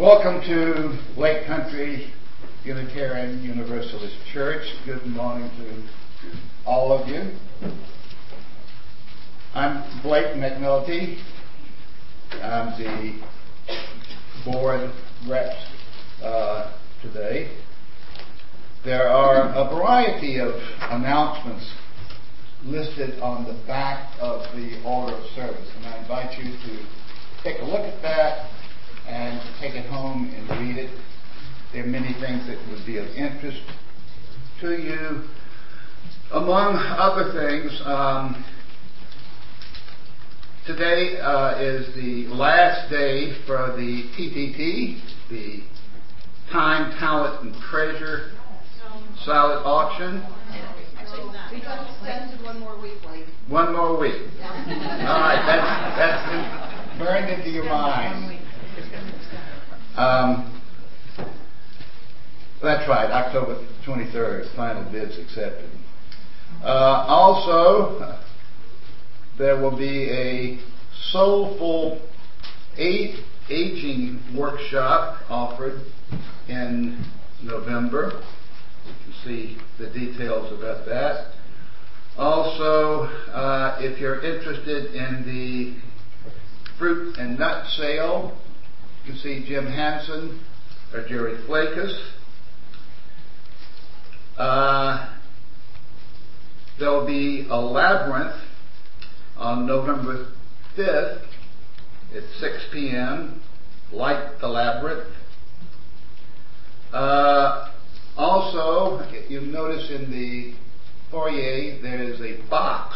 Welcome to Lake Country Unitarian Universalist Church. Good morning to all of you. I'm Blake McNulty. I'm the board rep today. There are a variety of announcements listed on the back of the order of service, and I invite you to take a look at that and take it home and read it. There are many things that would be of interest to you. Among other things, today is the last day for the TTT, the Time, Talent, and Treasure Salad Auction. We got extended one more week, Blake. One more week. All right, that's burned into your mind. That's right, October 23rd, final bids accepted. Also, there will be a soulful aging workshop offered in November. You can see the details about that. Also, if you're interested in the fruit and nut sale, you can see Jim Hansen or Jerry Flakus. There'll be a labyrinth on November 5th at 6 p.m. Light the labyrinth. Also, you'll notice in the foyer there is a box.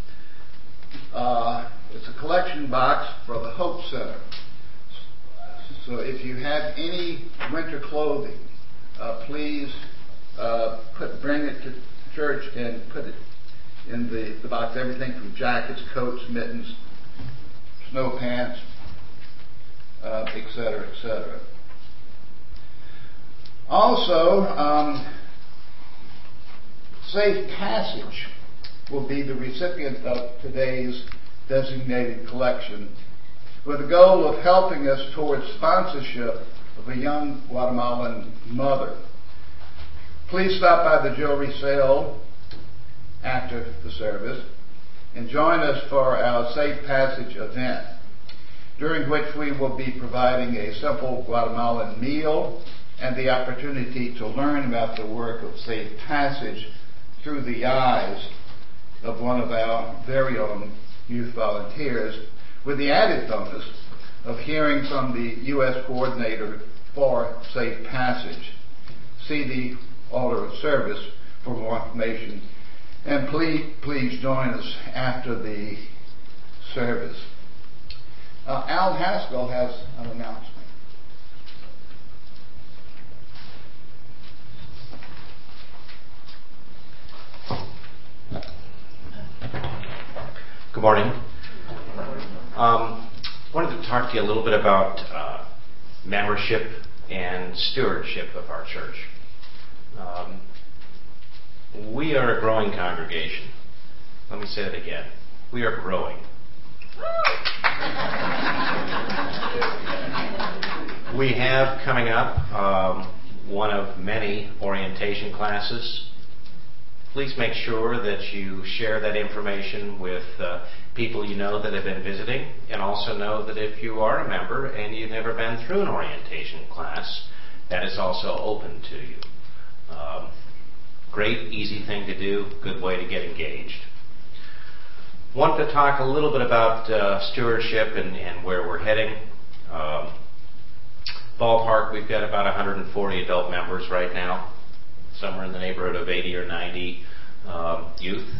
It's a collection box for the Hope Center. So if you have any winter clothing, please bring it to church and put it in the box. Everything from jackets, coats, mittens, snow pants, etc., etc. Also, Safe Passage will be the recipient of today's designated collection, with the goal of helping us towards sponsorship of a young Guatemalan mother. Please stop by the jewelry sale after the service and join us for our Safe Passage event, during which we will be providing a simple Guatemalan meal and the opportunity to learn about the work of Safe Passage through the eyes of one of our very own youth volunteers, with the added bonus of hearing from the U.S. coordinator for Safe Passage. See the order of service for more information. And please join us after the service. Al Haskell has an announcement. Good morning. Wanted to talk to you a little bit about membership and stewardship of our church. We are a growing congregation. Let me say that again. We are growing. We have coming up one of many orientation classes. Please make sure that you share that information with people you know that have been visiting, and also know that if you are a member and you've never been through an orientation class, that is also open to you. Great, easy thing to do, good way to get engaged. Wanted to talk a little bit about stewardship and where we're heading. Ballpark, we've got about 140 adult members right now, somewhere in the neighborhood of 80 or 90 youth.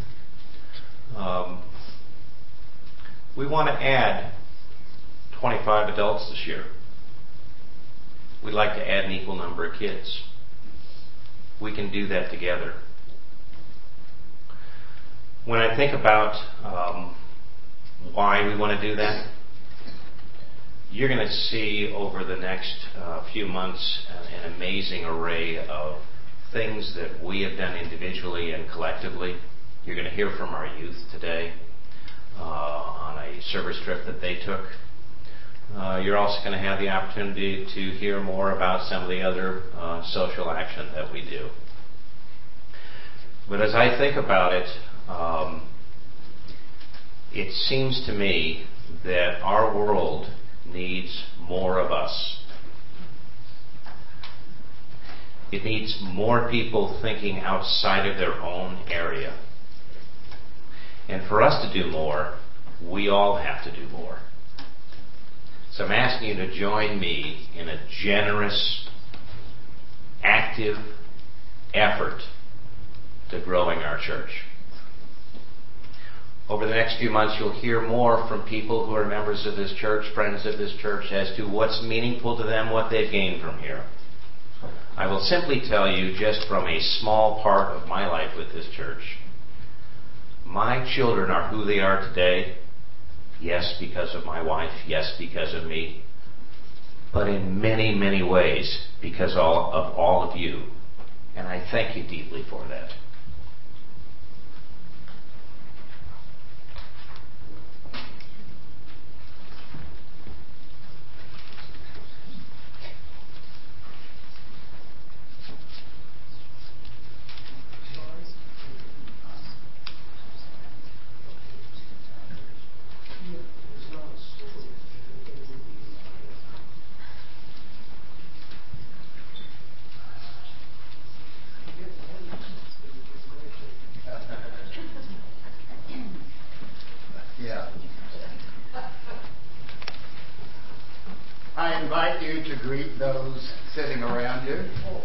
We want to add 25 adults this year. We'd like to add an equal number of kids. We can do that together. When I think about why we want to do that, you're going to see over the next few months an amazing array of things that we have done individually and collectively. You're going to hear from our youth today on a service trip that they took. you're also going to have the opportunity to hear more about some of the other social action that we do. But as I think about it, it seems to me that our world needs more of us. It needs more people thinking outside of their own area. And for us to do more, we all have to do more. So I'm asking you to join me in a generous, active effort to growing our church. Over the next few months, you'll hear more from people who are members of this church, friends of this church, as to what's meaningful to them, what they've gained from here. I will simply tell you, just from a small part of my life with this church, my children are who they are today. Yes, because of my wife. Yes, because of me. But in many, many ways, because of all of you. And I thank you deeply for that. I invite you to greet those sitting around you.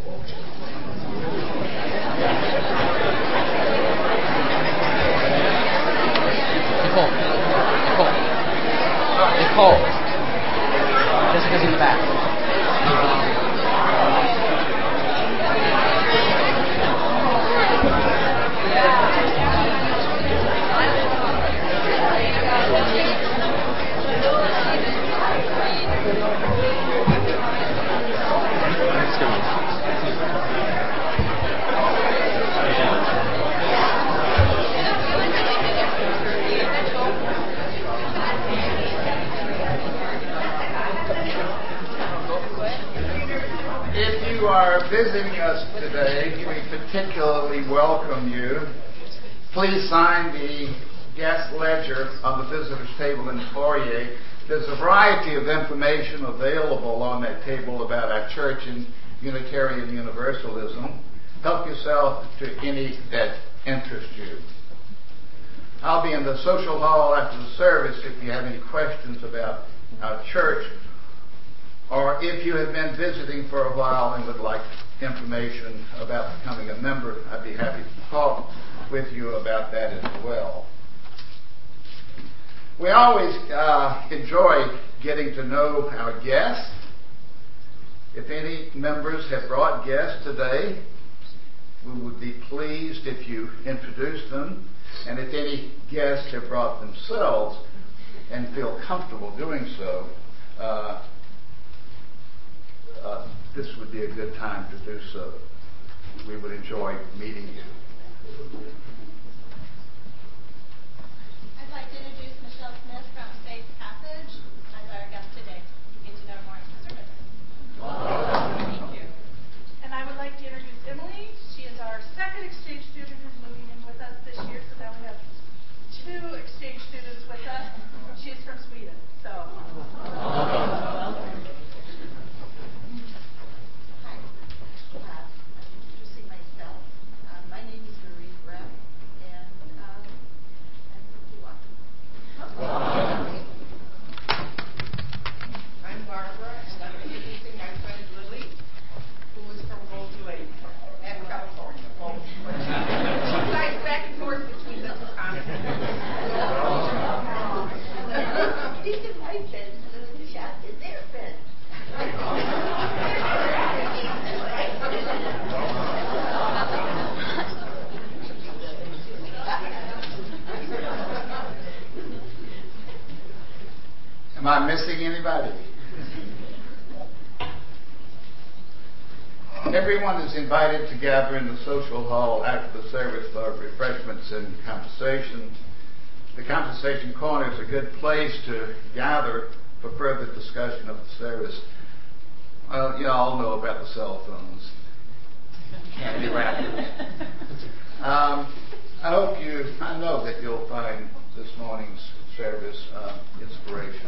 Nicole. Jessica's in the back. If you are visiting us today, we particularly welcome you. Please sign the guest ledger on the visitors table in the foyer. There's a variety of information available on that table about our church and Unitarian Universalism. Help yourself to any that interest you. I'll be in the social hall after the service if you have any questions about our church, or if you have been visiting for a while and would like information about becoming a member, I'd be happy to talk with you about that as well. We always enjoy getting to know our guests. If any members have brought guests today, we would be pleased if you introduced them. And if any guests have brought themselves and feel comfortable doing so, this would be a good time to do so. We would enjoy meeting you. I'd like to introduce Michelle Smith from Faith Passage as our guest today. You get to know more after the service. Thank you. And I would like to introduce Emily. She is our second exchange student who's moving in with us this year, so now we have 2 exchange students with us. She is from Sweden, so. Introducing myself. My name is Marie Brepp, and I'm from Milwaukee. I'm Barbara, and I'm introducing my friend Lily, who is from Gold Lake and California. She flies back and forth between the 2 continents. These are my friends, and the shop is their friends. Am I missing anybody? Everyone is invited to gather in the social hall after the service for refreshments and conversation. The conversation corner is a good place to gather for further discussion of the service. You all know about the cell phones. Can't be wrapped. I know that you'll find this morning's service inspirational.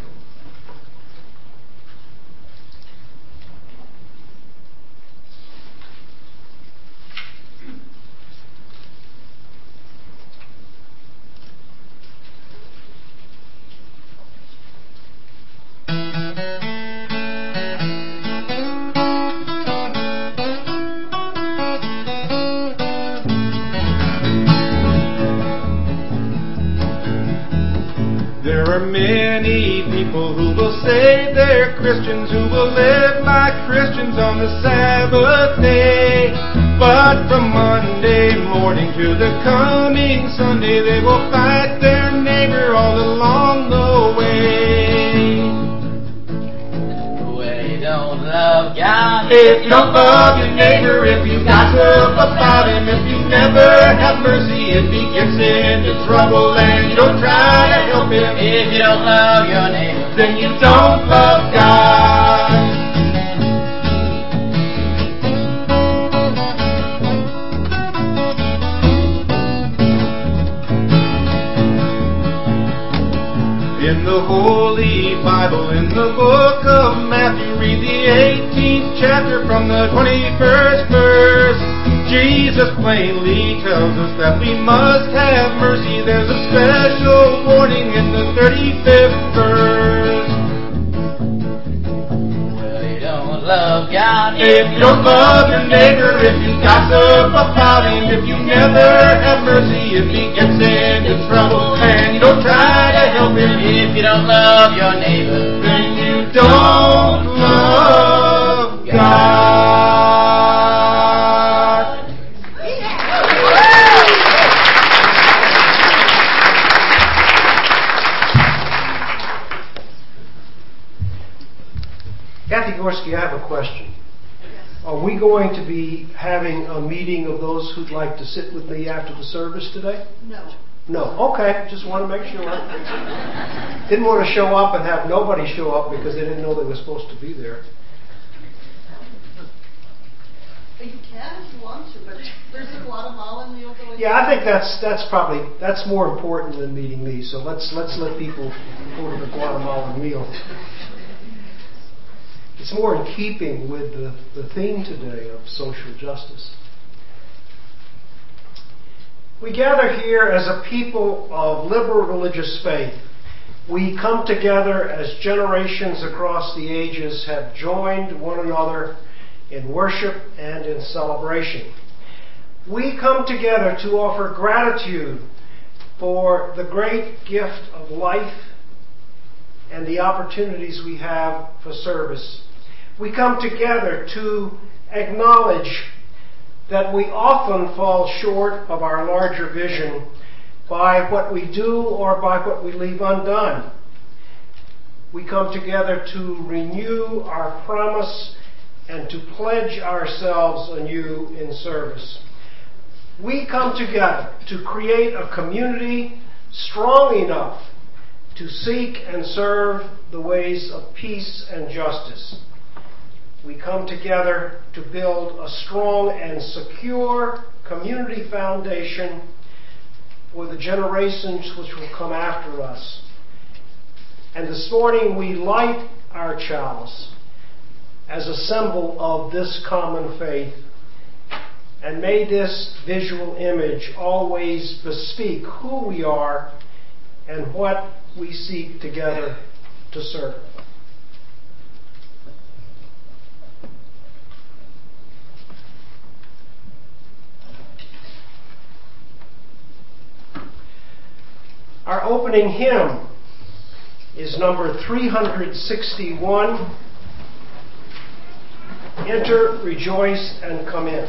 There are many people who will say they're Christians, who will live like Christians on the Sabbath day. But from Monday morning to the coming Sunday, they will fight their neighbor all along the way. Well, you don't love God If you don't love your neighbor, if you gossip about him, if you never have mercy, if he gets into trouble and you don't try to help him, if you don't love your neighbor, then you don't love God. In the Holy Bible, in the book of Matthew, read the 18th chapter from the 21st verse. Jesus plainly tells us that we must have mercy. There's a special warning in the 35th verse. well, you don't love God If you don't love your neighbor, if you gossip about him, if you never have mercy, if he gets into trouble and you don't try to help him, if you don't love your neighbor, then you don't love God. Kathy Gorski, I have a question. Are we going to be having a meeting of those who'd like to sit with me after the service today? No. No. Okay, just want to make sure. Didn't want to show up and have nobody show up because they didn't know they were supposed to be there. You can if you want to, but there's a Guatemalan meal going on. Yeah, I think that's more important than meeting me. So let's let people go to the Guatemalan meal. It's more in keeping with the theme today of social justice. We gather here as a people of liberal religious faith. We come together as generations across the ages have joined one another in worship and in celebration. We come together to offer gratitude for the great gift of life and the opportunities we have for service. We come together to acknowledge that we often fall short of our larger vision by what we do or by what we leave undone. We come together to renew our promise and to pledge ourselves anew in service. We come together to create a community strong enough to seek and serve the ways of peace and justice. We come together to build a strong and secure community foundation for the generations which will come after us. And this morning we light our chalice as a symbol of this common faith. And may this visual image always bespeak who we are and what we seek together to serve. Our opening hymn is number 361, Enter, Rejoice, and Come In.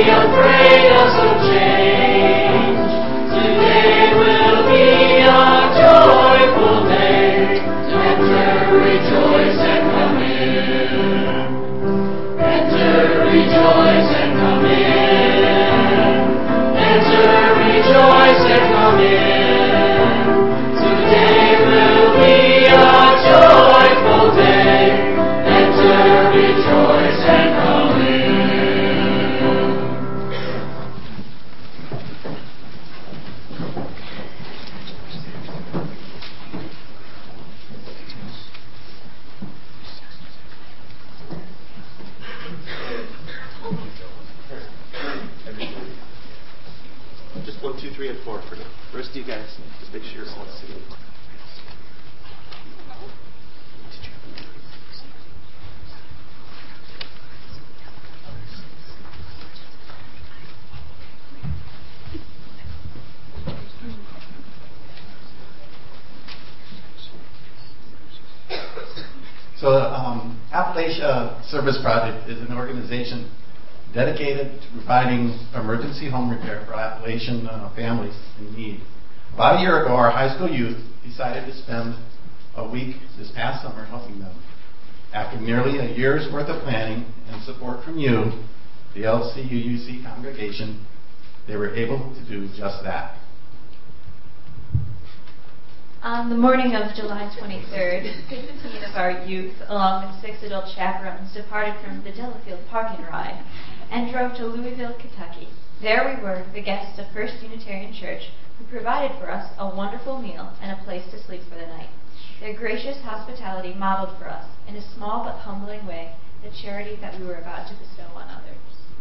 afraid of some change. Today will be our joyful day. Enter, rejoice, and come in. Enter, rejoice, and come in. Enter, rejoice, and come in. Today will be our joyful day. Enter, rejoice, and come in. Just 1, 2, 3, and 4 for now. The rest of you guys, just make sure you're all sitting. So Appalachia Service Project is an organization dedicated to providing emergency home repair for Appalachian families in need. About a year ago, our high school youth decided to spend a week this past summer helping them. After nearly a year's worth of planning and support from you, the LCUUC congregation, they were able to do just that. On the morning of July 23rd, 15 of our youth, along with 6 adult chaperones, departed from the Delafield parking ride and drove to Louisville, Kentucky. There we were, the guests of First Unitarian Church, who provided for us a wonderful meal and a place to sleep for the night. Their gracious hospitality modeled for us, in a small but humbling way, the charity that we were about to bestow on others.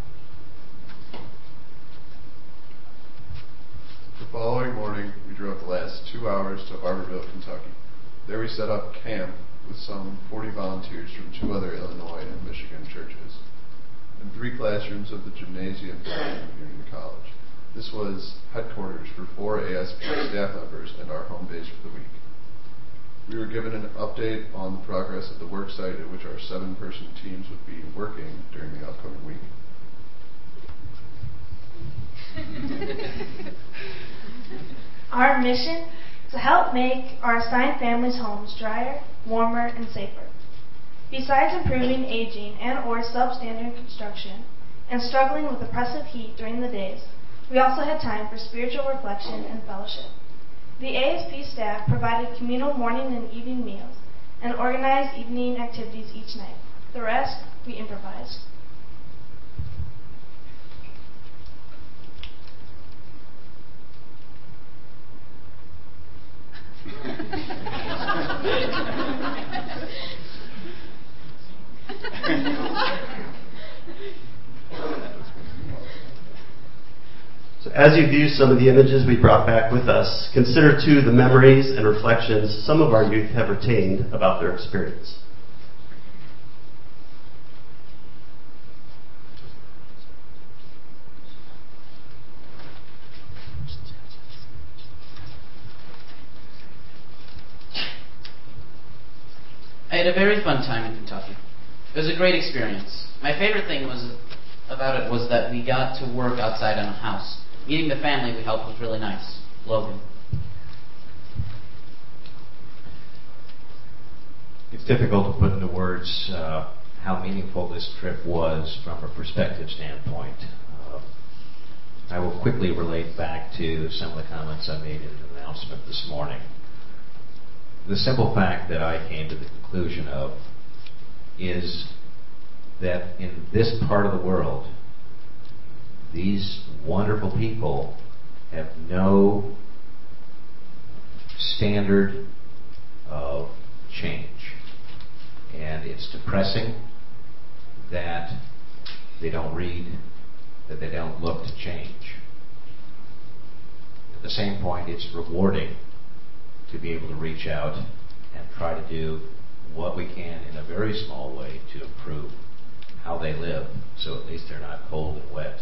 The following morning, we drove the last 2 hours to Barberville, Kentucky. There we set up camp with some 40 volunteers from 2 other Illinois and Michigan churches, and 3 classrooms of the gymnasium at Union College. This was headquarters for 4 ASP staff members and our home base for the week. We were given an update on the progress of the work site at which our 7-person teams would be working during the upcoming week. Our mission: to help make our assigned families' homes drier, warmer, and safer. Besides improving aging and/or substandard construction and struggling with oppressive heat during the days, we also had time for spiritual reflection and fellowship. The ASP staff provided communal morning and evening meals and organized evening activities each night. The rest, we improvised. So as you view some of the images we brought back with us, consider too the memories and reflections some of our youth have retained about their experience. I had a very fun time in Kentucky. It was a great experience. My favorite thing about it was that we got to work outside on a house. Meeting the family we helped was really nice. Logan. It's difficult to put into words how meaningful this trip was from a perspective standpoint. I will quickly relate back to some of the comments I made in the announcement this morning. The simple fact that I came to the conclusion of is that in this part of the world, these wonderful people have no standard of change. And it's depressing that they don't read, that they don't look to change. At the same point, it's rewarding to be able to reach out and try to do what we can in a very small way to improve how they live, so at least they're not cold and wet.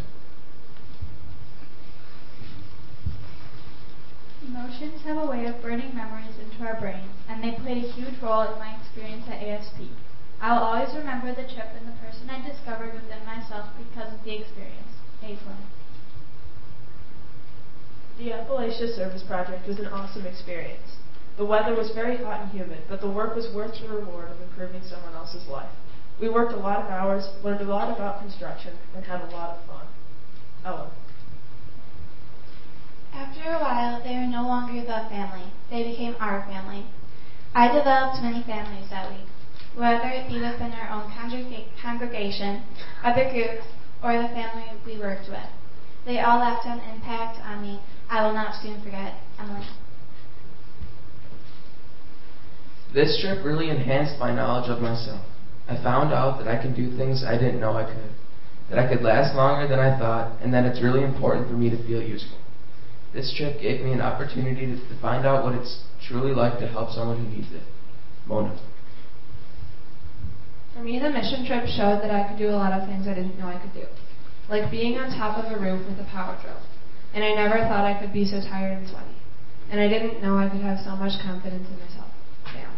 Emotions have a way of burning memories into our brains, and they played a huge role in my experience at ASP. I will always remember the trip and the person I discovered within myself because of the experience. Aislinn. The Appalachia Service Project was an awesome experience. The weather was very hot and humid, but the work was worth the reward of improving someone else's life. We worked a lot of hours, learned a lot about construction, and had a lot of fun. Ellen. After a while, they were no longer the family. They became our family. I developed many families that week, whether it be within our own congregation, other groups, or the family we worked with. They all left an impact on me I will not soon forget. Emily. This trip really enhanced my knowledge of myself. I found out that I can do things I didn't know I could, that I could last longer than I thought, and that it's really important for me to feel useful. This trip gave me an opportunity to find out what it's truly like to help someone who needs it. Mona. For me, the mission trip showed that I could do a lot of things I didn't know I could do, like being on top of a roof with a power drill. And I never thought I could be so tired and sweaty. And I didn't know I could have so much confidence in myself. Yeah.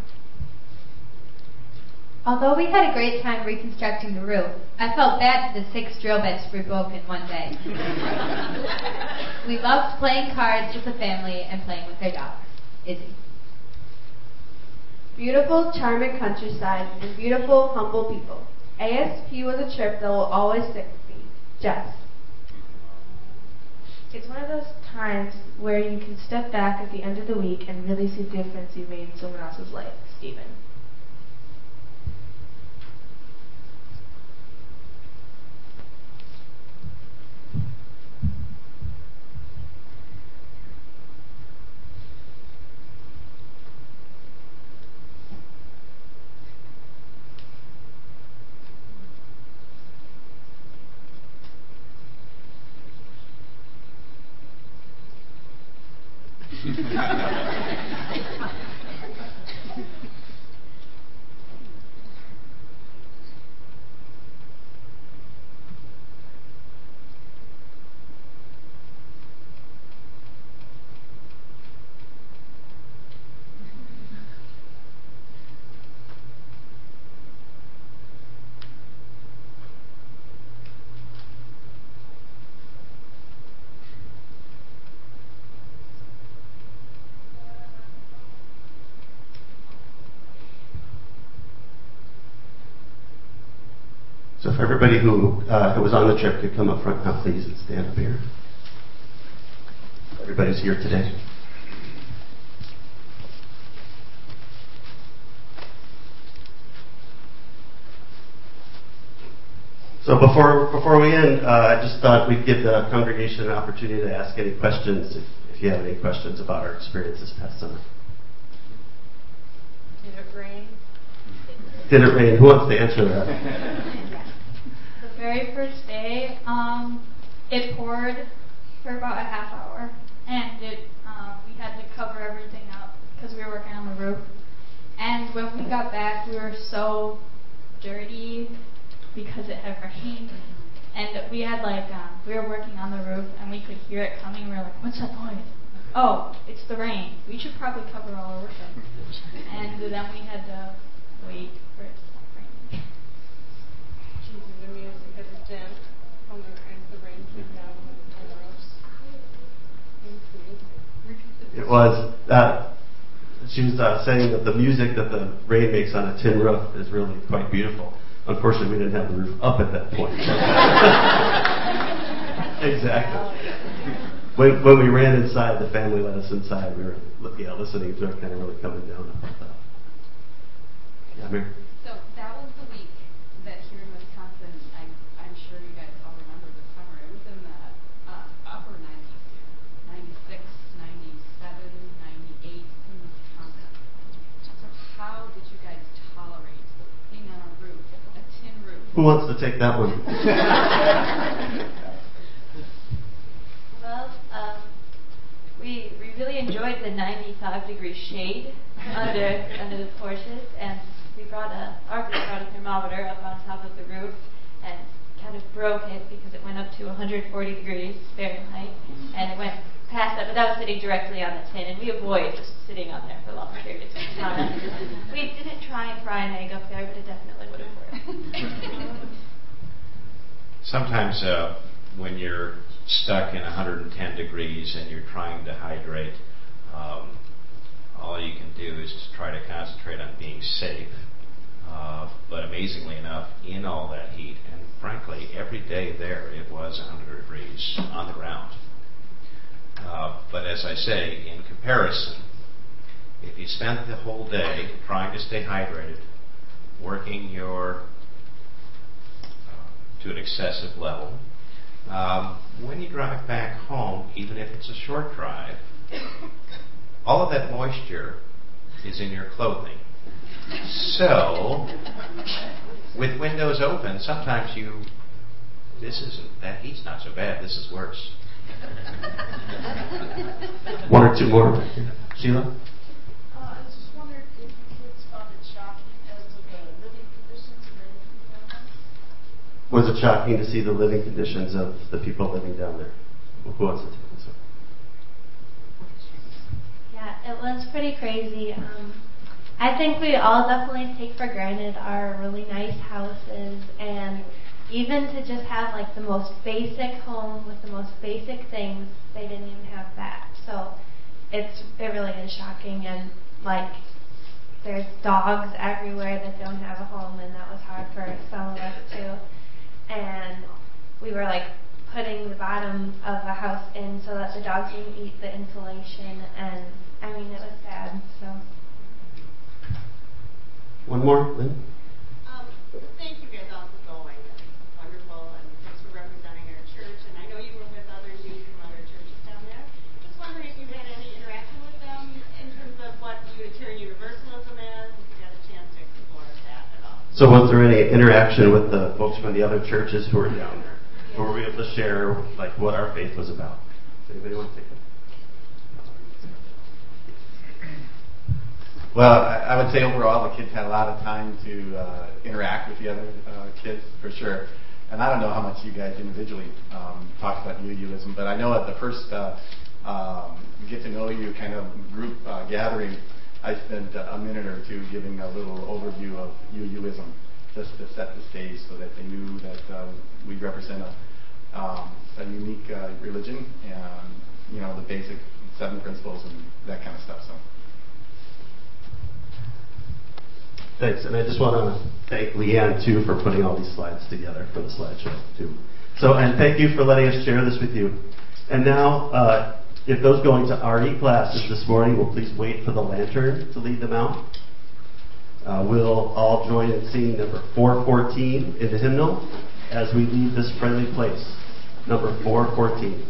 Although we had a great time reconstructing the roof, I felt bad for the 6 drill bits we broke in one day. We loved playing cards with the family and playing with their dogs. Izzy. Beautiful, charming countryside and beautiful, humble people. ASP was a trip that will always stick with me. Jess. It's one of those times where you can step back at the end of the week and really see the difference you made in someone else's life. Stephen. So if everybody who was on the trip could come up front now, please, and stand up here. Everybody's here today. So before we end, I just thought we'd give the congregation an opportunity to ask any questions, if you have any questions about our experience this past summer. Did it rain? Did it rain? Who wants to answer that? The very first day, it poured for about a half hour, and we had to cover everything up because we were working on the roof. And when we got back, we were so dirty because it had rained, and we had we were working on the roof, and we could hear it coming. We were like, "What's that noise?" "Oh, it's the rain. We should probably cover all our work up." And then we had to wait for it to stop raining. Choosing the music as a tent as the rain came down on the roofs. It was she was saying that the music that the rain makes on a tin roof is really quite beautiful. Unfortunately, we didn't have the roof up at that point. Exactly. When we ran inside, the family let us inside. We were listening to it kind of really coming down. Yeah, Mary? So that was the week that here in Wisconsin, I'm sure you guys all remember the summer. It was in the upper 90s, 96, 97, 98 in Wisconsin. So how did you guys tolerate being on a roof, a tin roof? Who wants to take that one? Well, we really enjoyed the 95-degree shade under the porches, and Arthur brought a thermometer up on top of the roof and kind of broke it because it went up to 140 degrees Fahrenheit, and it went past that without sitting directly on the tin, and we avoid just sitting on there for long periods of time. We didn't try and fry an egg up there, but it definitely would have worked. Sometimes when you're stuck in 110 degrees and you're trying to hydrate, all you can do is to try to concentrate on being safe. But amazingly enough, in all that heat, and frankly, every day there, it was 100 degrees on the ground. But as I say, in comparison, if you spent the whole day trying to stay hydrated, working your to an excessive level, when you drive back home, even if it's a short drive, all of that moisture is in your clothing. So, with windows open, sometimes that heat's not so bad, this is worse. One or two more. Sheila? I was just wondering if you kids found it shocking as to the living conditions of the families? Was it shocking to see the living conditions of the people living down there? Who wants to take this one? Yeah, it was pretty crazy. I think we all definitely take for granted our really nice houses, and even to just have like the most basic home with the most basic things, they didn't even have that. So it really is shocking, and like there's dogs everywhere that don't have a home, and that was hard for some of us too. And we were like putting the bottom of the house in so that the dogs wouldn't eat the insulation, and I mean it was sad. So. One more, Lynn? Thank you guys all for going. It's wonderful, and thanks for representing our church. And I know you were with other youth from other churches down there. Just wondering if you had any interaction with them in terms of what Unitarian Universalism is, if you got a chance to explore that at all. So was there any interaction with the folks from the other churches who were down there? Yes. Were we able to share like what our faith was about? Does anybody want to take it? Well, I would say overall the kids had a lot of time to interact with the other kids, for sure. And I don't know how much you guys individually talked about UUism, but I know at the first get to know you kind of group gathering, I spent a minute or two giving a little overview of UUism, just to set the stage so that they knew that we represent a unique religion and the basic 7 principles and that kind of stuff. So. Thanks, and I just want to thank Leanne, too, for putting all these slides together for the slideshow, too. So, and thank you for letting us share this with you. And now, if those going to RE classes this morning will please wait for the lantern to lead them out. We'll all join in singing number 414 in the hymnal as we leave this friendly place. Number 414.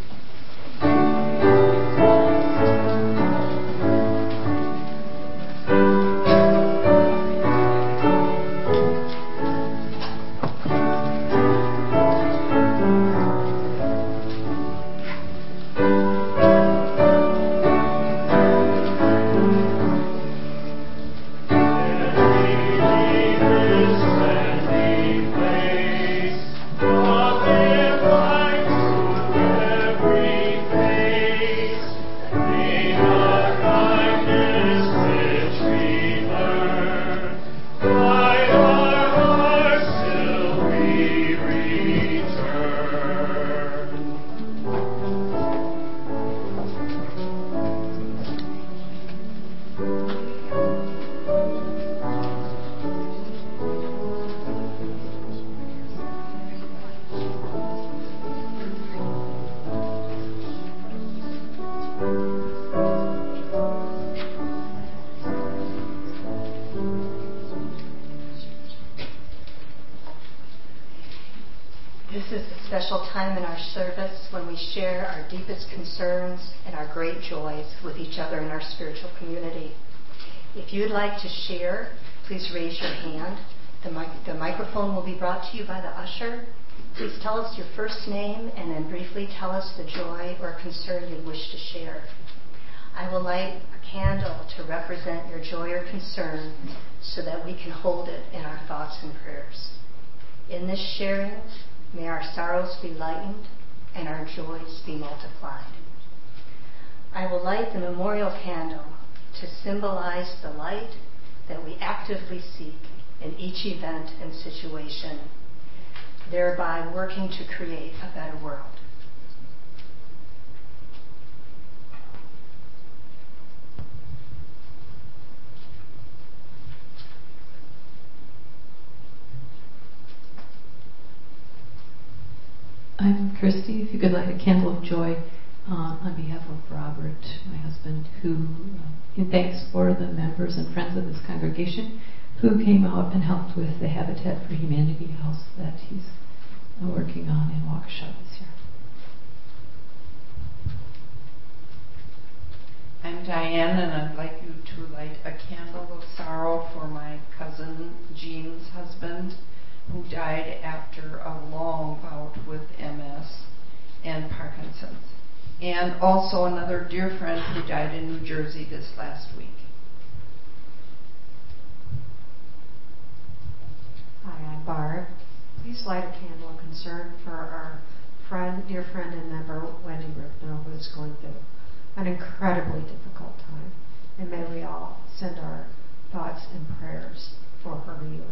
Time in our service when we share our deepest concerns and our great joys with each other in our spiritual community. If you'd like to share, please raise your hand. The microphone will be brought to you by the usher. Please tell us your first name and then briefly tell us the joy or concern you wish to share. I will light a candle to represent your joy or concern so that we can hold it in our thoughts and prayers. In this sharing, may our sorrows be lightened and our joys be multiplied. I will light the memorial candle to symbolize the light that we actively seek in each event and situation. thereby working to create a better world. I'm Christy. If you could light a candle of joy on behalf of Robert, my husband, who, in thanks for the members and friends of this congregation who came out and helped with the Habitat for Humanity house that he's working on in Waukesha this year. I'm Diane, and I'd like you to light a candle of sorrow for my cousin Jean's husband, who died after a long bout with MS and Parkinson's. And also another dear friend who died in New Jersey this last week. Hi, I'm Barb. Please light a candle of concern for our dear friend and member Wendy Rickno, who is going through an incredibly difficult time. And may we all send our thoughts and prayers for her healing.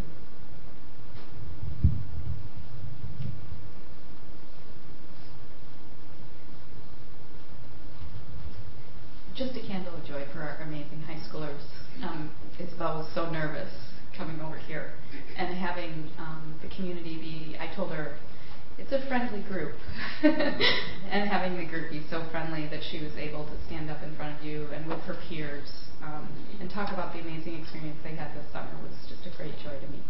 Just a candle of joy for our amazing high schoolers. Isabel was so nervous coming over here and having the community be, I told her, it's a friendly group. And having the group be so friendly that she was able to stand up in front of you and with her peers and talk about the amazing experience they had this summer was just a great joy to me.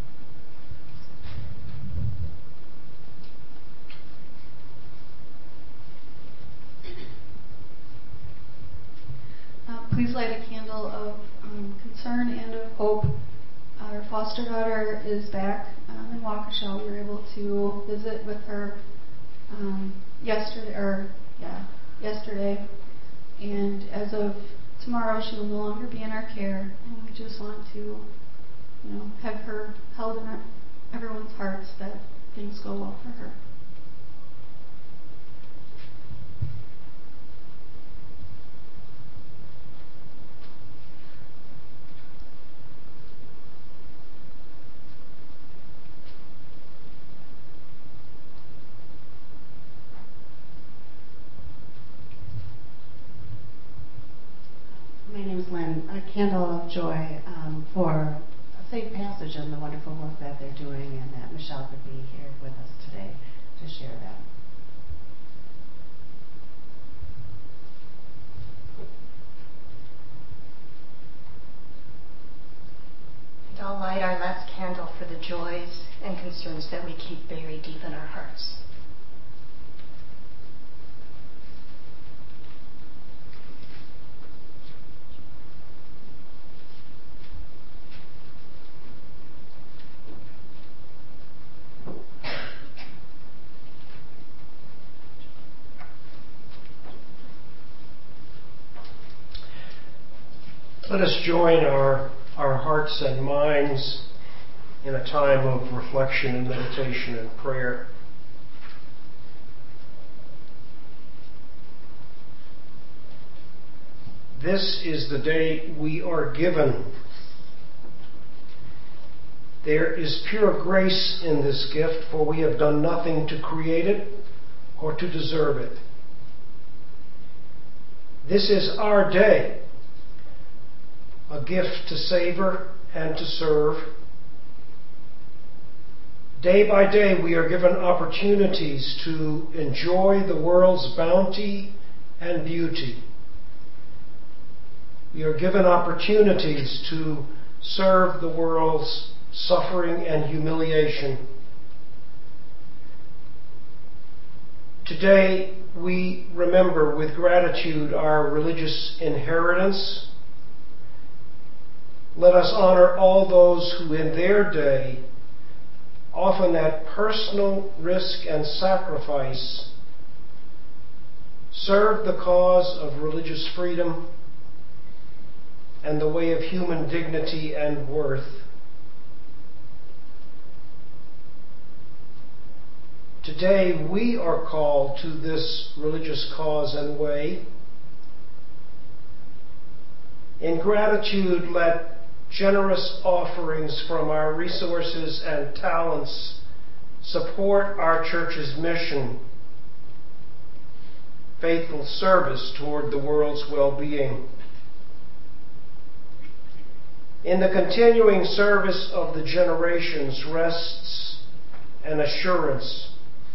Please light a candle of concern and of hope. Our foster daughter is back in Waukesha. We were able to visit with her yesterday, and as of tomorrow, she will no longer be in our care. And we just want to, have her held in everyone's hearts that things go well for her. My name is Lynn. A candle of joy for a safe passage and the wonderful work that they're doing, and that Michelle could be here with us today to share that. And I'll light our last candle for the joys and concerns that we keep buried deep in our hearts. Let us join our hearts and minds in a time of reflection and meditation and prayer. This is the day we are given. There is pure grace in this gift, for we have done nothing to create it or to deserve it. This is our day, a gift to savor and to serve. Day by day, we are given opportunities to enjoy the world's bounty and beauty. We are given opportunities to serve the world's suffering and humiliation. Today, we remember with gratitude our religious inheritance. Let us honor all those who in their day, often at personal risk and sacrifice, served the cause of religious freedom and the way of human dignity and worth. Today we are called to this religious cause and way. In gratitude, let generous offerings from our resources and talents support our church's mission, faithful service toward the world's well-being. In the continuing service of the generations rests an assurance.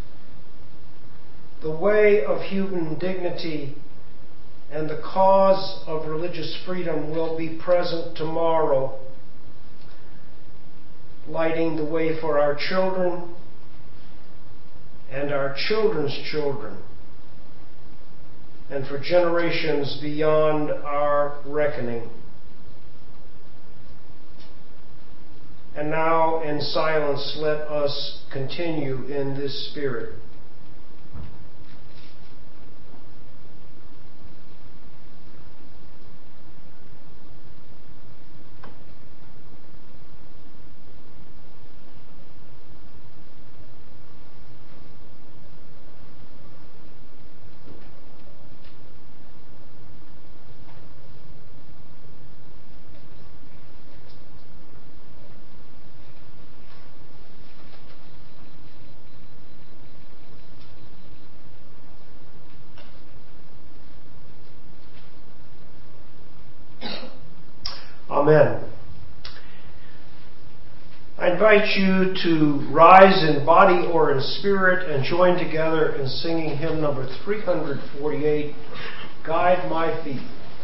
The way of human dignity and the cause of religious freedom will be present tomorrow, lighting the way for our children and our children's children, and for generations beyond our reckoning. And now, in silence, let us continue in this spirit. Amen. I invite you to rise in body or in spirit and join together in singing hymn number 348, Guide My Feet.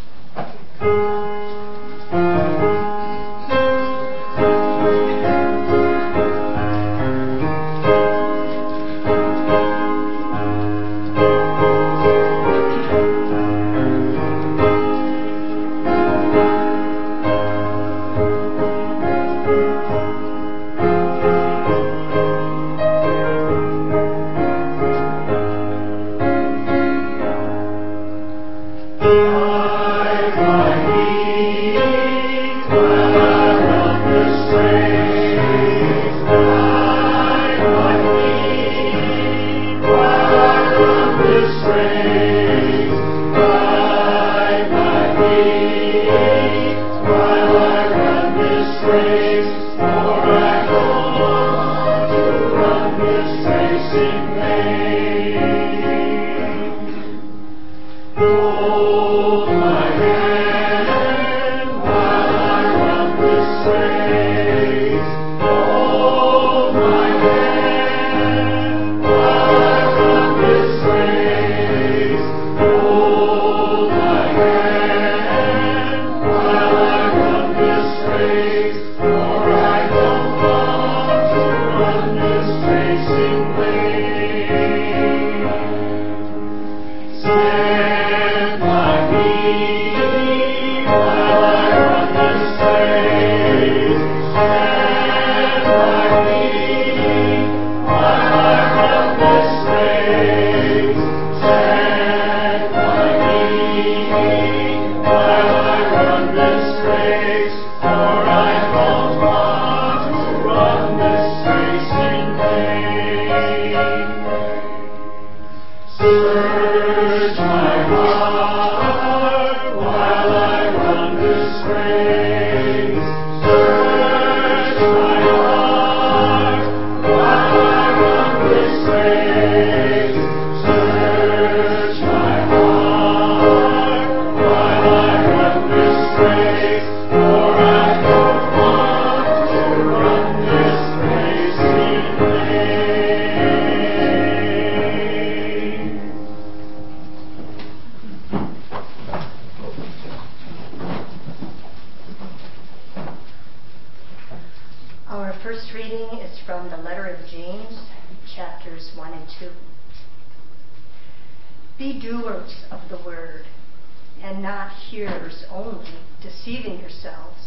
Be doers of the word, and not hearers only, deceiving yourselves.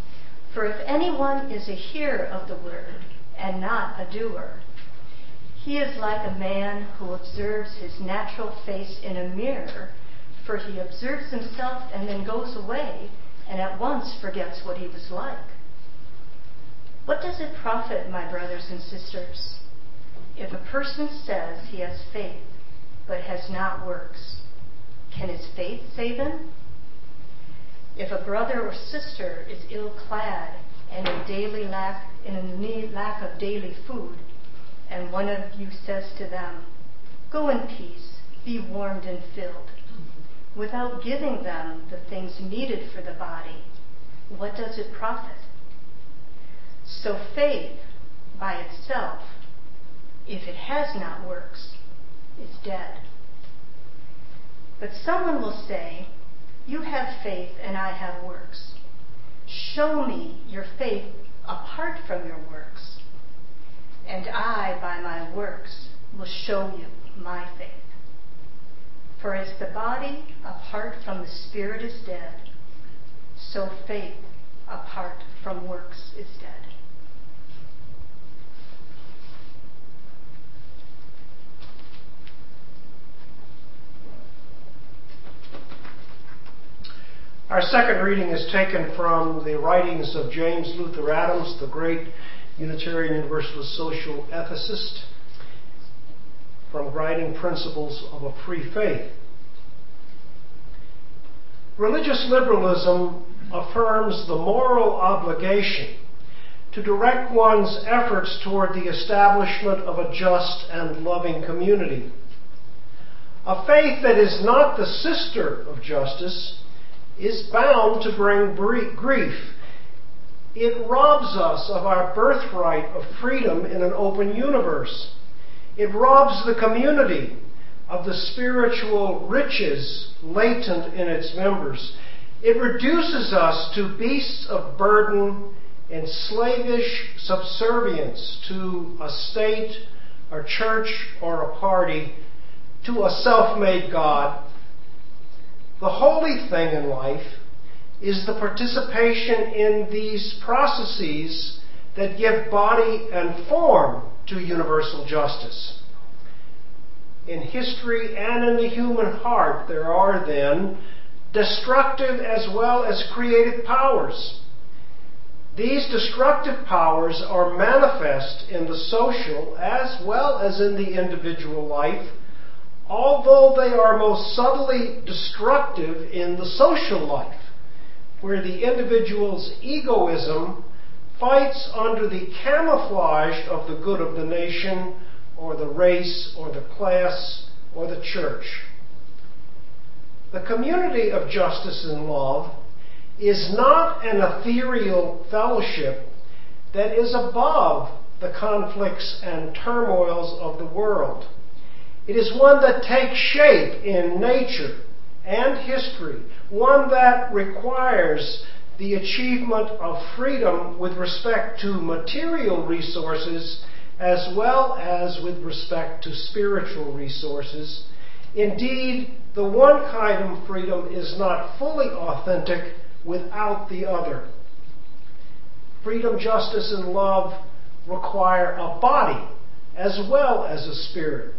For if anyone is a hearer of the word, and not a doer, he is like a man who observes his natural face in a mirror, for he observes himself and then goes away, and at once forgets what he was like. What does it profit, my brothers and sisters, if a person says he has faith, but has not works? Can his faith save him? If a brother or sister is ill-clad and in lack of daily food, and one of you says to them, "Go in peace, be warmed and filled," without giving them the things needed for the body, what does it profit? So faith by itself, if it has not works, is dead. But someone will say, "You have faith and I have works. Show me your faith apart from your works, and I, by my works, will show you my faith. For as the body apart from the spirit is dead, so faith apart from works is dead." Our second reading is taken from the writings of James Luther Adams, the great Unitarian Universalist social ethicist, from Guiding Principles of a Free Faith. Religious liberalism affirms the moral obligation to direct one's efforts toward the establishment of a just and loving community. A faith that is not the sister of justice is bound to bring grief. It robs us of our birthright of freedom in an open universe. It robs the community of the spiritual riches latent in its members. It reduces us to beasts of burden and slavish subservience to a state, a church, or a party, to a self-made God. The holy thing in life is the participation in these processes that give body and form to universal justice. In history and in the human heart, there are then destructive as well as creative powers. These destructive powers are manifest in the social as well as in the individual life, although they are most subtly destructive in the social life, where the individual's egoism fights under the camouflage of the good of the nation, or the race, or the class, or the church. The community of justice and love is not an ethereal fellowship that is above the conflicts and turmoils of the world. It is one that takes shape in nature and history, one that requires the achievement of freedom with respect to material resources as well as with respect to spiritual resources. Indeed, the one kind of freedom is not fully authentic without the other. Freedom, justice, and love require a body as well as a spirit.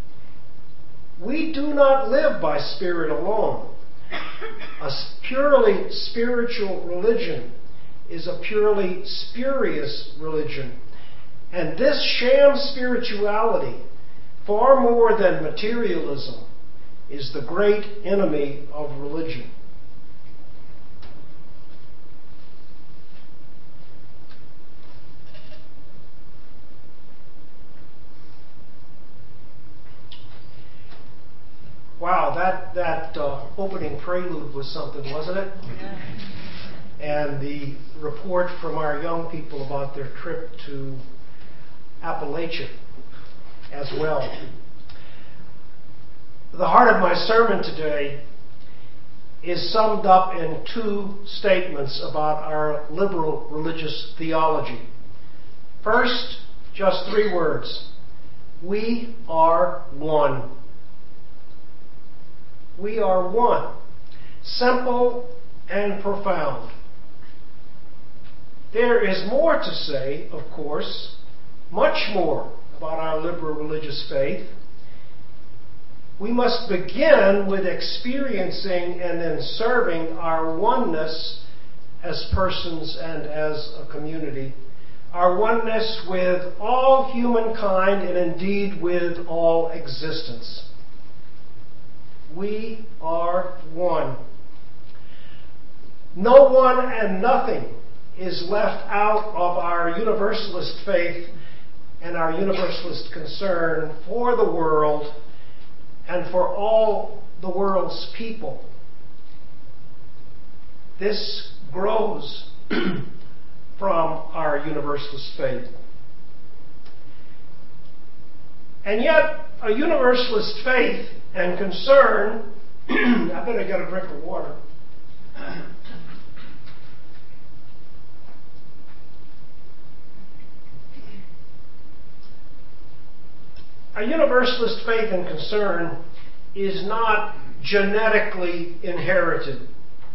We do not live by spirit alone. A purely spiritual religion is a purely spurious religion. And this sham spirituality, far more than materialism, is the great enemy of religion. Wow, that opening prelude was something, wasn't it? Yeah. And the report from our young people about their trip to Appalachia as well. The heart of my sermon today is summed up in two statements about our liberal religious theology. First, just three words. We are one. We are one. Simple and profound. There is more to say, of course, much more about our liberal religious faith. We must begin with experiencing and then serving our oneness as persons and as a community. Our oneness with all humankind and indeed with all existence. We are one. No one and nothing is left out of our universalist faith and our universalist concern for the world and for all the world's people. This grows from our universalist faith. And yet, a universalist faith and concern, I better get a drink of water. A universalist faith and concern is not genetically inherited.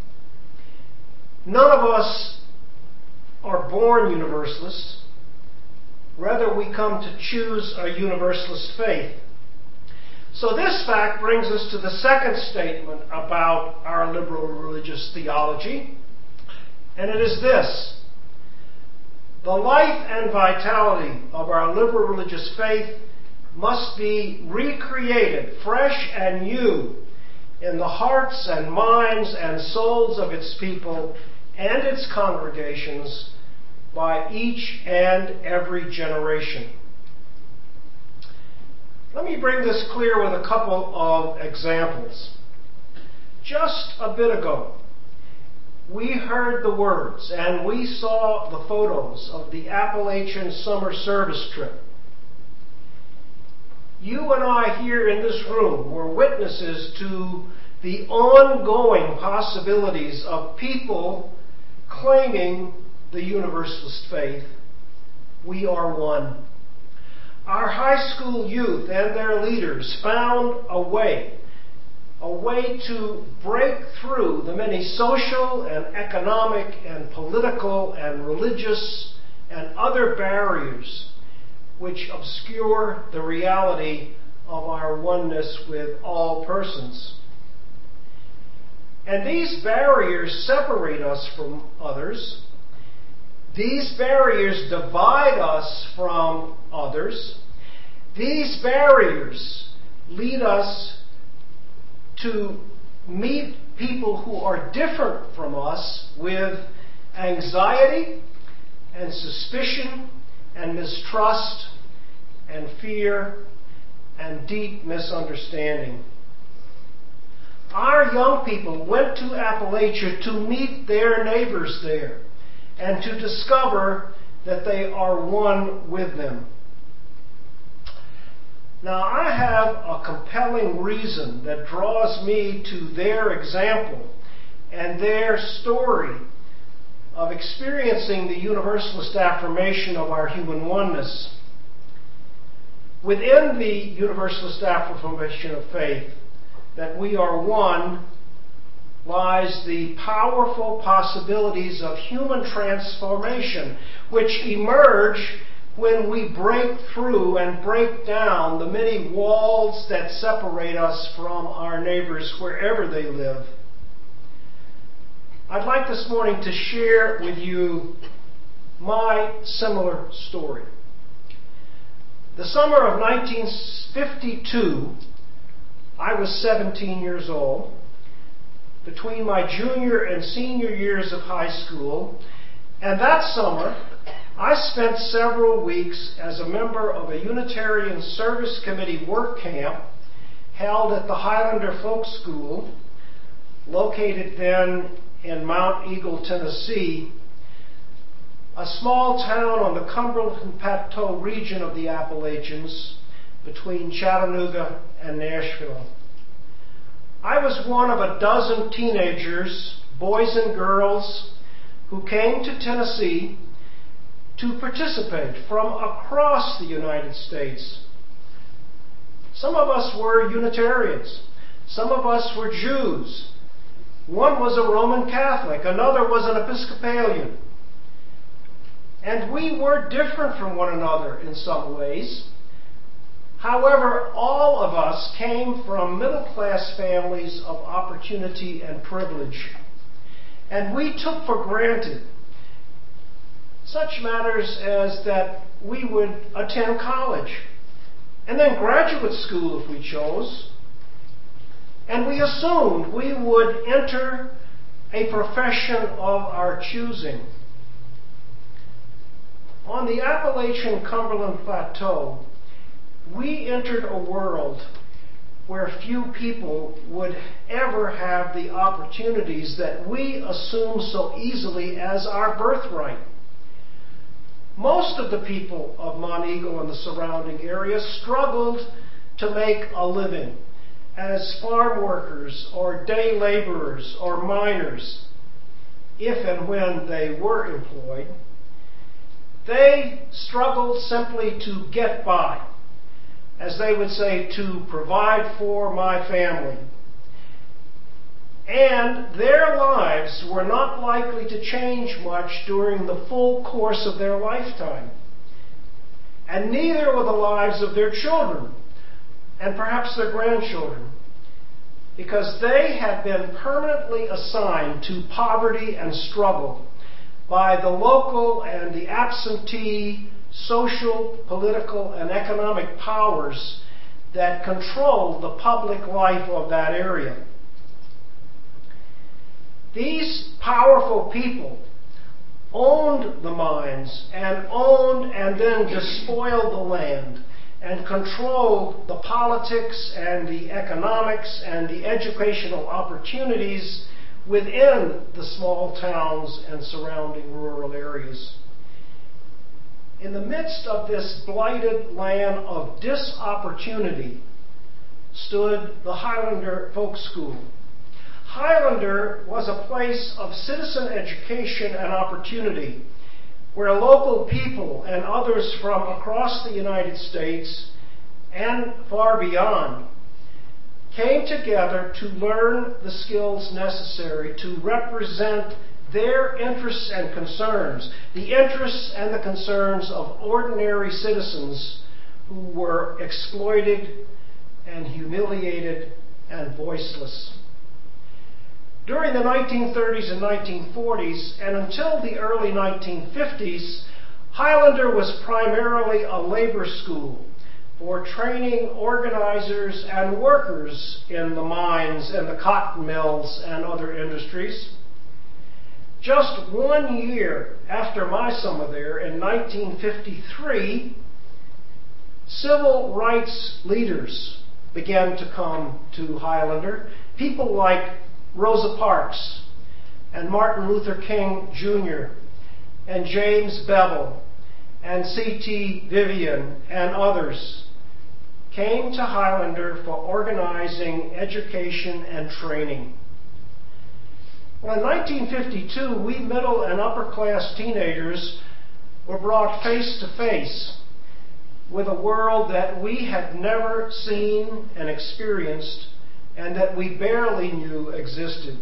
None of us are born universalists. Rather, we come to choose a universalist faith. So this fact brings us to the second statement about our liberal religious theology, and it is this: the life and vitality of our liberal religious faith must be recreated fresh and new in the hearts and minds and souls of its people and its congregations by each and every generation. Let me bring this clear with a couple of examples. Just a bit ago, we heard the words and we saw the photos of the Appalachian summer service trip. You and I here in this room were witnesses to the ongoing possibilities of people claiming the universalist faith. We are one. Our high school youth and their leaders found a way to break through the many social and economic and political and religious and other barriers which obscure the reality of our oneness with all persons. And these barriers separate us from others. These barriers divide us from others. These barriers lead us to meet people who are different from us with anxiety and suspicion and mistrust and fear and deep misunderstanding. Our young people went to Appalachia to meet their neighbors there and to discover that they are one with them. Now, I have a compelling reason that draws me to their example and their story of experiencing the universalist affirmation of our human oneness. Within the universalist affirmation of faith that we are one lies the powerful possibilities of human transformation, which emerge when we break through and break down the many walls that separate us from our neighbors wherever they live. I'd like this morning to share with you my similar story. The summer of 1952, I was 17 years old. Between my junior and senior years of high school, and that summer, I spent several weeks as a member of a Unitarian Service Committee work camp held at the Highlander Folk School, located then in Mount Eagle, Tennessee, a small town on the Cumberland Plateau region of the Appalachians between Chattanooga and Nashville. I was one of a dozen teenagers, boys and girls, who came to Tennessee to participate from across the United States. Some of us were Unitarians. Some of us were Jews. One was a Roman Catholic. Another was an Episcopalian. And we were different from one another in some ways. However, all of us came from middle-class families of opportunity and privilege. And we took for granted such matters as that we would attend college and then graduate school if we chose. And we assumed we would enter a profession of our choosing. On the Appalachian Cumberland Plateau, we entered a world where few people would ever have the opportunities that we assume so easily as our birthright. Most of the people of Montego and the surrounding area struggled to make a living as farm workers or day laborers or miners, if and when they were employed. They struggled simply to get by, as they would say, to provide for my family. And their lives were not likely to change much during the full course of their lifetime. And neither were the lives of their children, and perhaps their grandchildren, because they had been permanently assigned to poverty and struggle by the local and the absentee social, political, and economic powers that controlled the public life of that area. These powerful people owned the mines and owned and then despoiled the land and controlled the politics and the economics and the educational opportunities within the small towns and surrounding rural areas. In the midst of this blighted land of disopportunity stood the Highlander Folk School. Highlander was a place of citizen education and opportunity where local people and others from across the United States and far beyond came together to learn the skills necessary to represent their interests and concerns, the interests and the concerns of ordinary citizens who were exploited and humiliated and voiceless. During the 1930s and 1940s, and until the early 1950s, Highlander was primarily a labor school for training organizers and workers in the mines and the cotton mills and other industries. Just 1 year after my summer there, in 1953, civil rights leaders began to come to Highlander. People like Rosa Parks and Martin Luther King Jr. and James Bevel and C.T. Vivian and others came to Highlander for organizing, education, and training. Well, in 1952, we middle and upper class teenagers were brought face to face with a world that we had never seen and experienced and that we barely knew existed.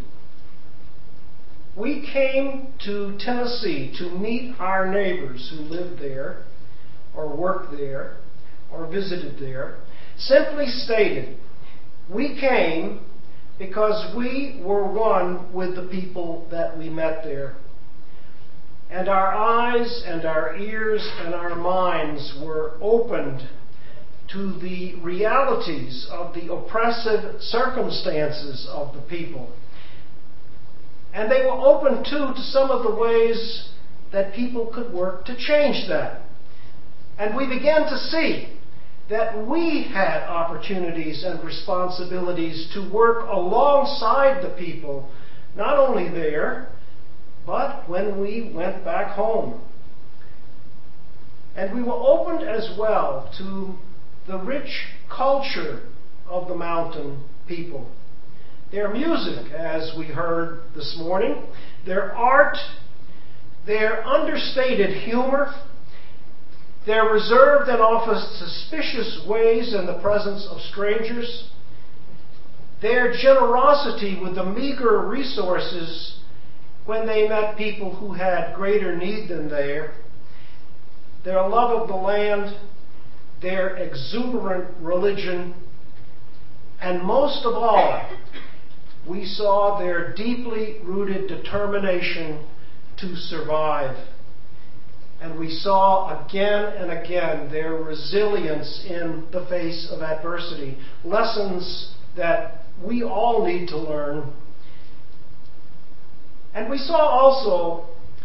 We came to Tennessee to meet our neighbors who lived there or worked there or visited there. Simply stated, we came because we were one with the people that we met there. And our eyes and our ears and our minds were opened to the realities of the oppressive circumstances of the people. And they were open, too, to some of the ways that people could work to change that. And we began to see that we had opportunities and responsibilities to work alongside the people, not only there, but when we went back home. And we were opened as well to the rich culture of the mountain people. Their music, as we heard this morning, their art, their understated humor, their reserved and often suspicious ways in the presence of strangers, their generosity with the meager resources when they met people who had greater need than their love of the land, their exuberant religion, and most of all, we saw their deeply rooted determination to survive. And we saw again and again their resilience in the face of adversity. Lessons that we all need to learn. And we saw also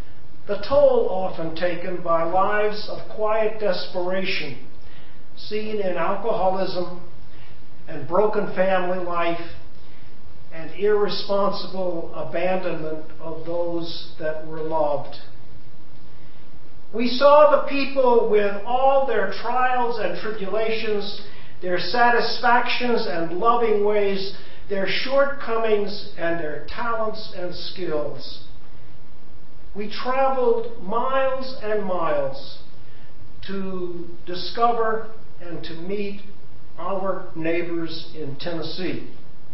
the toll often taken by lives of quiet desperation, seen in alcoholism and broken family life and irresponsible abandonment of those that were loved. We saw the people with all their trials and tribulations, their satisfactions and loving ways, their shortcomings and their talents and skills. We traveled miles and miles to discover and to meet our neighbors in Tennessee.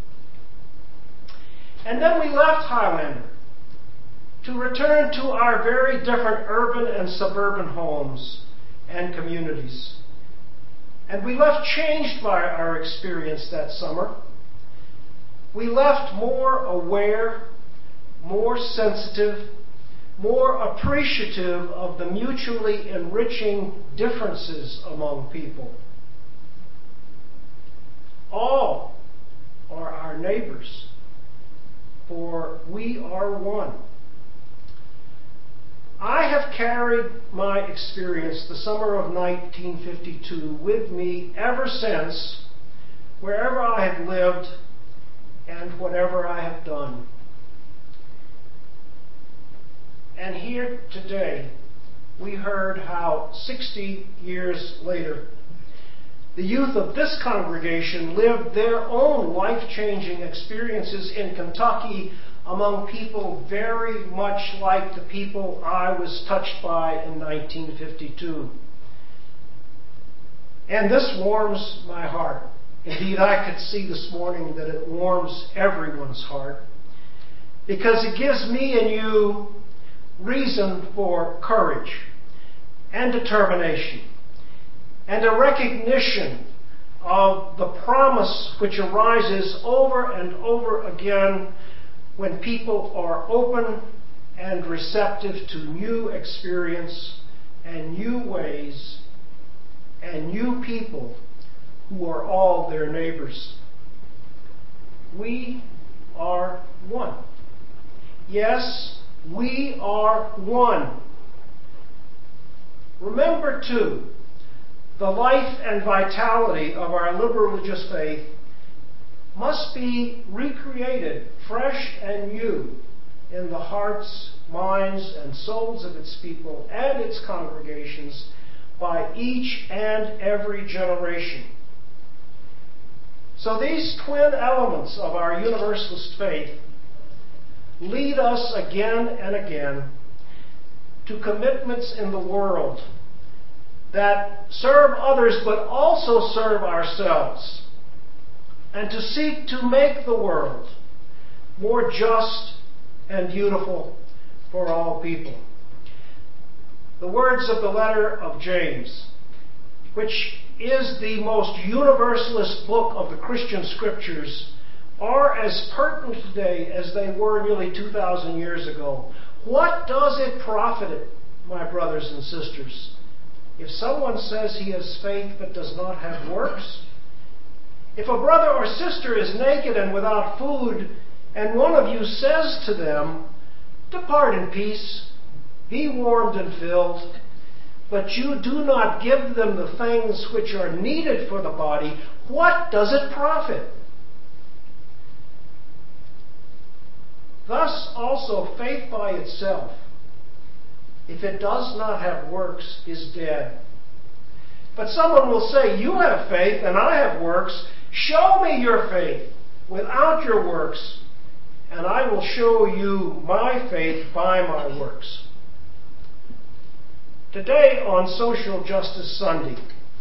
And then we left Highlander to return to our very different urban and suburban homes and communities. And we left changed by our experience that summer. We left more aware, more sensitive, more appreciative of the mutually enriching differences among people. All are our neighbors, for we are one. I have carried my experience the summer of 1952 with me ever since, wherever I have lived and whatever I have done. And here today, we heard how 60 years later, the youth of this congregation lived their own life-changing experiences in Kentucky among people very much like the people I was touched by in 1952. And this warms my heart. Indeed, I could see this morning that it warms everyone's heart, because it gives me and you reason for courage and determination and a recognition of the promise which arises over and over again when people are open and receptive to new experience and new ways and new people who are all their neighbors. We are one. Yes, we are one. Remember, too, the life and vitality of our liberal religious faith must be recreated fresh and new in the hearts, minds, and souls of its people and its congregations by each and every generation. So these twin elements of our Universalist faith lead us again and again to commitments in the world that serve others but also serve ourselves, and to seek to make the world more just and beautiful for all people. The words of the letter of James, which is the most universalist book of the Christian Scriptures, are as pertinent today as they were nearly 2,000 years ago. What does it profit it, my brothers and sisters, if someone says he has faith but does not have works? If a brother or sister is naked and without food, and one of you says to them, "Depart in peace, be warmed and filled," but you do not give them the things which are needed for the body, what does it profit? Thus also faith by itself, if it does not have works, is dead. But someone will say, "You have faith and I have works. Show me your faith without your works, and I will show you my faith by my works." Today, on Social Justice Sunday,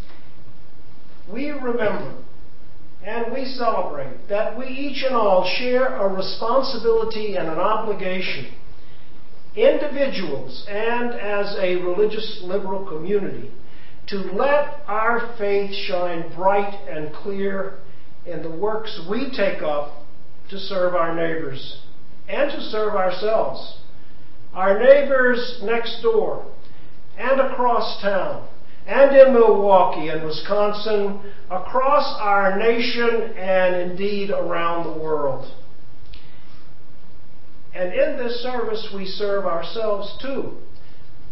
we remember and we celebrate that we each and all share a responsibility and an obligation, individuals and as a religious liberal community, to let our faith shine bright and clear in the works we take up to serve our neighbors and to serve ourselves, our neighbors next door and across town, and in Milwaukee and Wisconsin, across our nation, and indeed around the world. And in this service we serve ourselves too,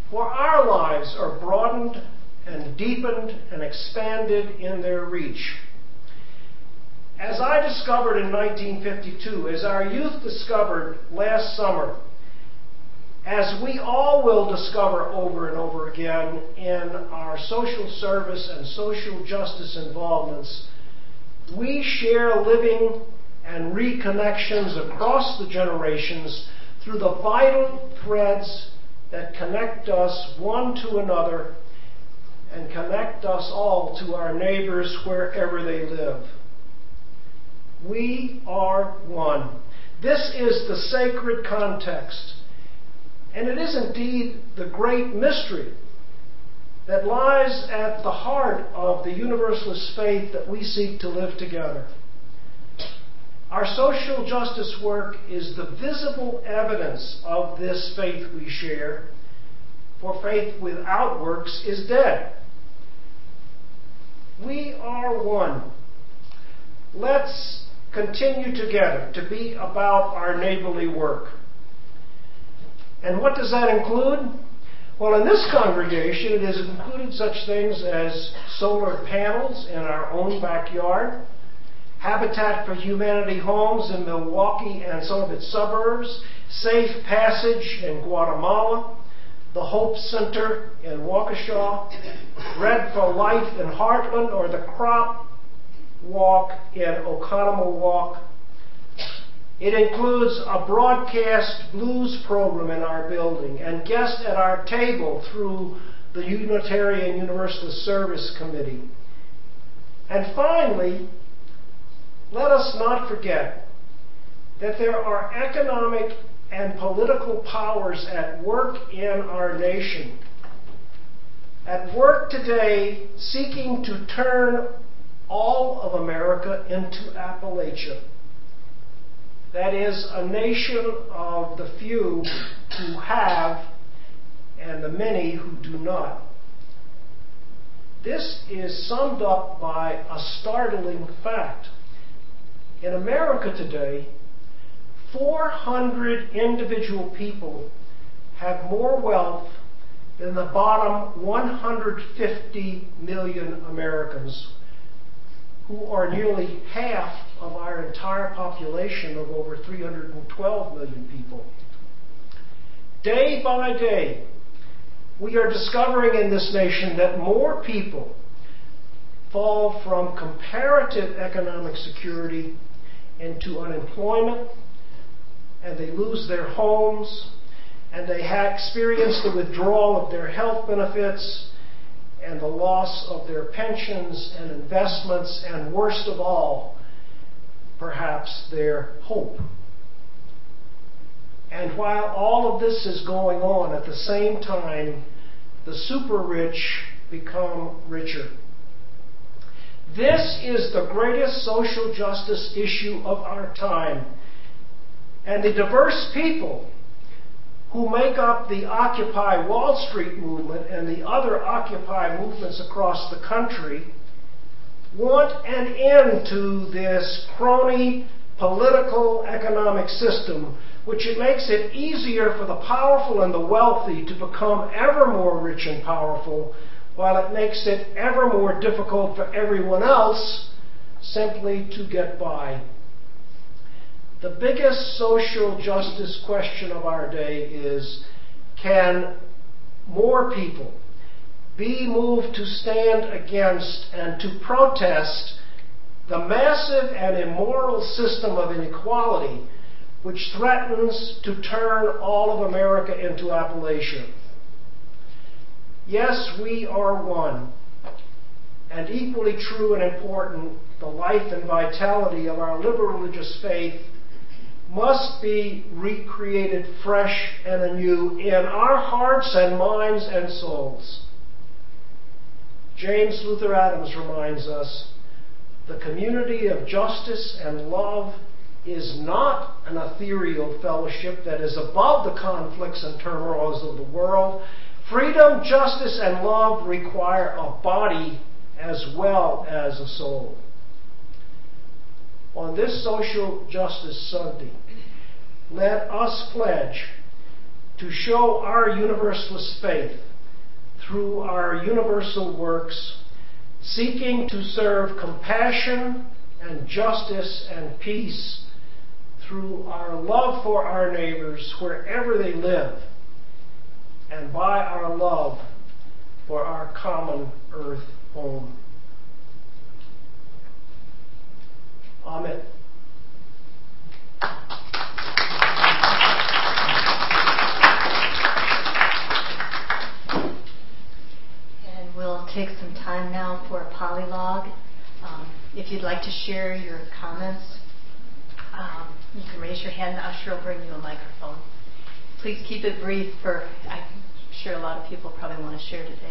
For our lives are broadened and deepened and expanded in their reach. As I discovered in 1952, as our youth discovered last summer, as we all will discover over and over again in our social service and social justice involvements, we share living and reconnections across the generations through the vital threads that connect us one to another and connect us all to our neighbors wherever they live. We are one. This is the sacred context, and it is indeed the great mystery that lies at the heart of the Universalist faith that we seek to live together. Our social justice work is the visible evidence of this faith we share, for faith without works is dead. We are one. Let's continue together to be about our neighborly work. And what does that include? Well, in this congregation, it has included such things as solar panels in our own backyard, Habitat for Humanity homes in Milwaukee and some of its suburbs, Safe Passage in Guatemala, the Hope Center in Waukesha, Bread for Life in Heartland, or the Crop Walk in Oconomowoc. It includes a broadcast blues program in our building and guests at our table through the Unitarian Universalist Service Committee. And finally, let us not forget that there are economic and political powers at work in our nation. At work today, seeking to turn all of America into Appalachia. That is, a nation of the few who have and the many who do not. This is summed up by a startling fact. In America today, 400 individual people have more wealth than the bottom 150 million Americans, who are nearly half of our entire population of over 312 million people. Day by day, we are discovering in this nation that more people fall from comparative economic security into unemployment, and they lose their homes, and they experience the withdrawal of their health benefits, and the loss of their pensions and investments, and worst of all, perhaps their hope. And while all of this is going on, at the same time, the super rich become richer. This is the greatest social justice issue of our time. And the diverse people who make up the Occupy Wall Street movement and the other Occupy movements across the country want an end to this crony political economic system, which it makes it easier for the powerful and the wealthy to become ever more rich and powerful, while it makes it ever more difficult for everyone else simply to get by. The biggest social justice question of our day is, can more people be moved to stand against and to protest the massive and immoral system of inequality which threatens to turn all of America into Appalachia? Yes, we are one. And equally true and important, the life and vitality of our liberal religious faith must be recreated fresh and anew in our hearts and minds and souls. James Luther Adams reminds us, the community of justice and love is not an ethereal fellowship that is above the conflicts and turmoils of the world. Freedom, justice, and love require a body as well as a soul. On this Social Justice Sunday, let us pledge to show our universalist faith through our universal works, seeking to serve compassion and justice and peace through our love for our neighbors wherever they live, and by our love for our common earth home. Amen. And we'll take some time now for a polylogue. If you'd like to share your comments, you can raise your hand. The usher will bring you a microphone. Please keep it brief, I'm sure a lot of people probably want to share today.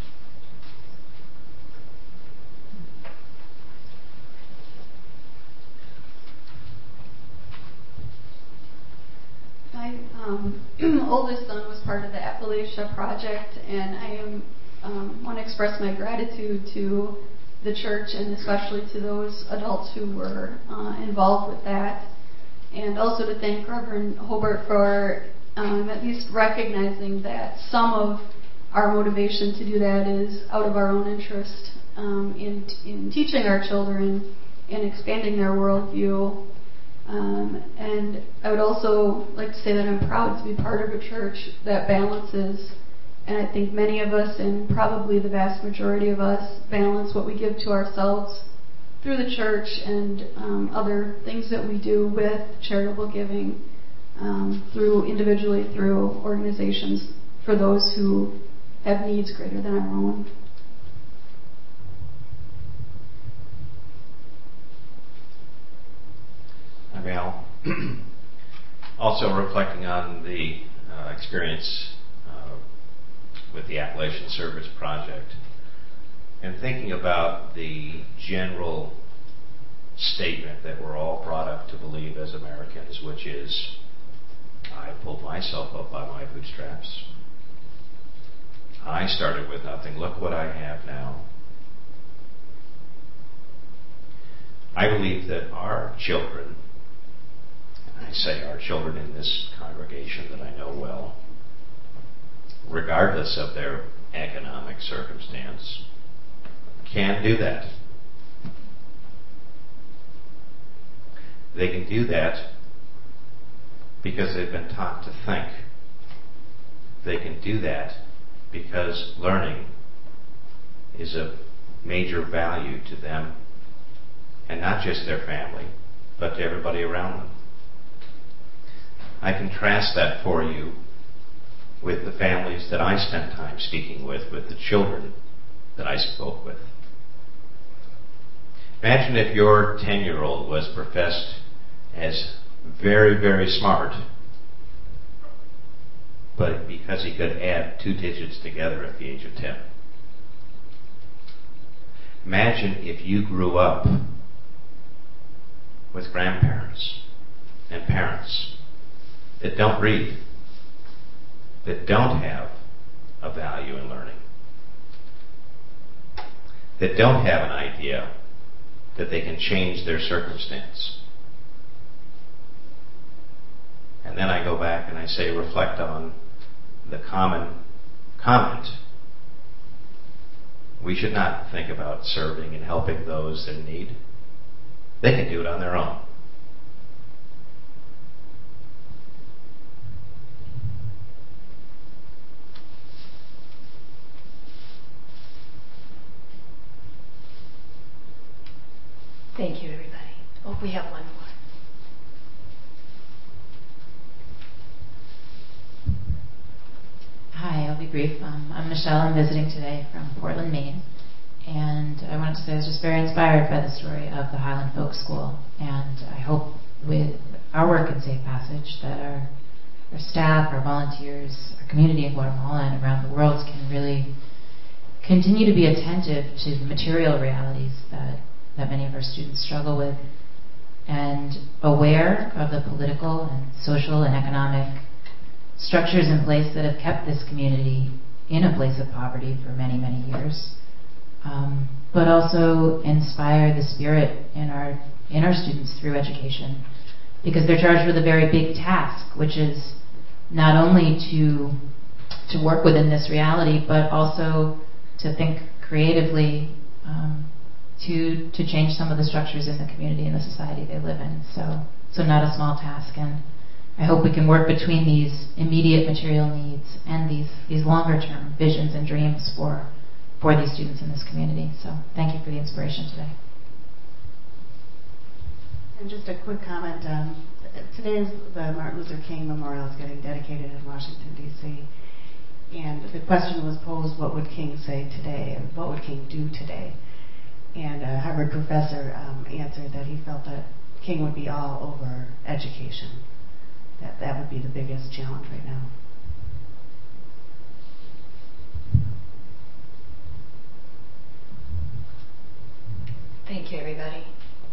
My oldest son was part of the Appalachia Project, and I want to express my gratitude to the church and especially to those adults who were involved with that, and also to thank Reverend Hobart for at least recognizing that some of our motivation to do that is out of our own interest in teaching our children and expanding their worldview. And I would also like to say that I'm proud to be part of a church that balances, and I think many of us, and probably the vast majority of us, balance what we give to ourselves through the church and other things that we do with charitable giving, individually through organizations for those who have needs greater than our own. I'm Al. Also reflecting on the experience with the Appalachian Service Project and thinking about the general statement that we're all brought up to believe as Americans, which is, I pulled myself up by my bootstraps. I started with nothing. Look what I have now. I believe that our children, and I say our children in this congregation that I know well, regardless of their economic circumstance, can do that. They can do that because they've been taught to think. They can do that because learning is of major value to them, and not just their family, but to everybody around them. I contrast that for you with the families that I spent time speaking with the children that I spoke with. Imagine if your 10-year-old was professed as very, very smart, but because he could add 2 digits together at the age of 10. Imagine if you grew up with grandparents and parents that don't read, that don't have a value in learning, that don't have an idea that they can change their circumstance. And then I go back and I say, reflect on the common comment. We should not think about serving and helping those in need. They can do it on their own. Thank you, everybody. Oh, we have one more. Hi, I'll be brief. I'm Michelle. I'm visiting today from Portland, Maine. And I wanted to say I was just very inspired by the story of the Highland Folk School. And I hope with our work in Safe Passage that our staff, our volunteers, our community in Guatemala and around the world can really continue to be attentive to the material realities that many of our students struggle with, and aware of the political and social and economic structures in place that have kept this community in a place of poverty for many, many years, but also inspire the spirit in our students through education, because they're charged with a very big task, which is not only to work within this reality, but also to think creatively to change some of the structures in the community and the society they live in. So not a small task, and I hope we can work between these immediate material needs and these longer-term visions and dreams for these students in this community. So thank you for the inspiration today. And just a quick comment. Today the Martin Luther King Memorial is getting dedicated in Washington, D.C. And the question was posed, what would King say today, and what would King do today? And a Harvard professor answered that he felt that King would be all over education. That would be the biggest challenge right now. Thank you, everybody.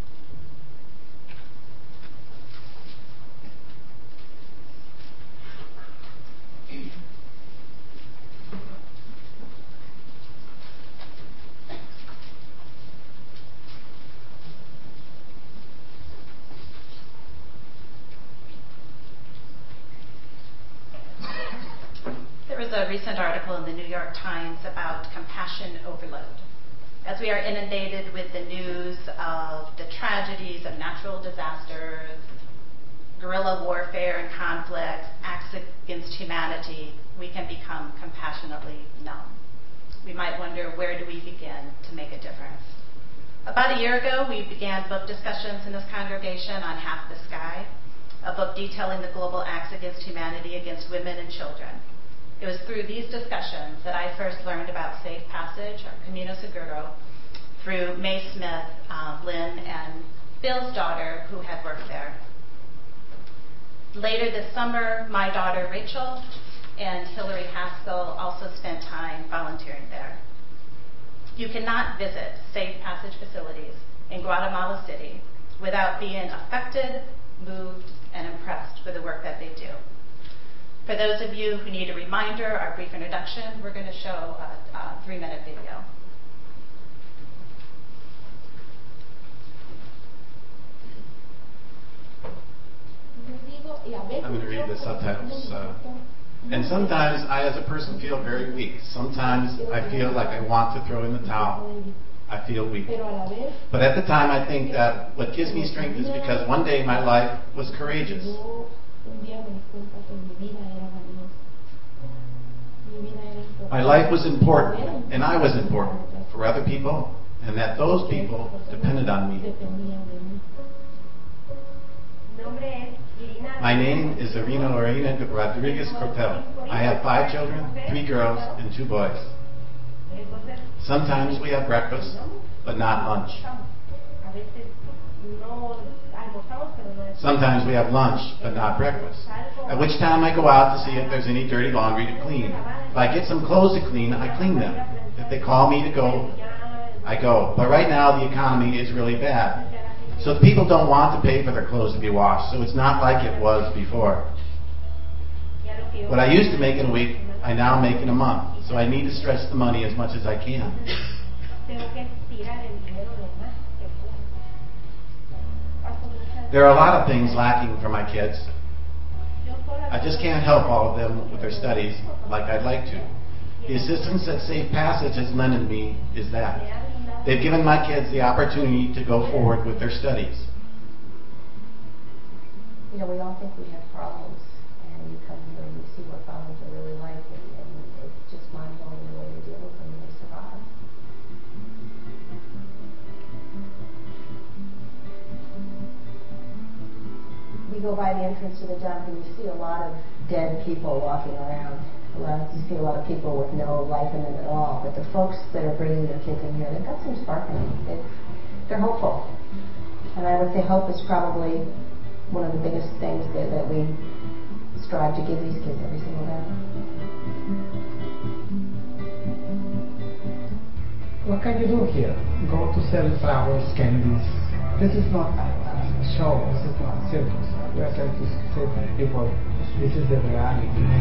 There was a recent article in the New York Times about compassion overload. As we are inundated with the news of the tragedies of natural disasters, guerrilla warfare and conflicts, acts against humanity, we can become compassionately numb. We might wonder, where do we begin to make a difference? About a year ago, we began book discussions in this congregation on Half the Sky, a book detailing the global acts against humanity against women and children. It was through these discussions that I first learned about Safe Passage, or Camino Seguro, through Mae Smith, Lynn, and Bill's daughter, who had worked there. Later this summer, my daughter Rachel and Hillary Haskell also spent time volunteering there. You cannot visit Safe Passage facilities in Guatemala City without being affected, moved, and impressed with the work that they do. For those of you who need a reminder, our brief introduction, we're going to show a 3-minute video. I'm going to read the subtitles. And sometimes I, as a person, feel very weak. Sometimes I feel like I want to throw in the towel. I feel weak. But at the time, I think that what gives me strength is because one day my life was courageous. My life was important, and I was important for other people, and that those people depended on me. My name is Irina Lorena Rodriguez Cortel. I have 5 children, 3 girls, and 2 boys. Sometimes we have breakfast, but not lunch. Sometimes we have lunch, but not breakfast. At which time I go out to see if there's any dirty laundry to clean. If I get some clothes to clean, I clean them. If they call me to go, I go. But right now the economy is really bad. So the people don't want to pay for their clothes to be washed. So it's not like it was before. What I used to make in a week, I now make in a month. So I need to stretch the money as much as I can. There are a lot of things lacking for my kids. I just can't help all of them with their studies like I'd like to. The assistance that Safe Passage has lended me is that. They've given my kids the opportunity to go forward with their studies. You know, we all think we have problems, and you come here and you see what problems are really like, and it's just mind-blowing the way they deal with them and they survive. We go by the entrance to the dump and you see a lot of dead people walking around. You see a lot of people with no life in them at all. But the folks that are bringing their kids in here, they've got some spark in them. They're hopeful. And I would say hope is probably one of the biggest things that we strive to give these kids every single day. What can you do here? Go to sell flowers, candies. This is not a show. This is not a circus. We are trying to save people. This is the reality.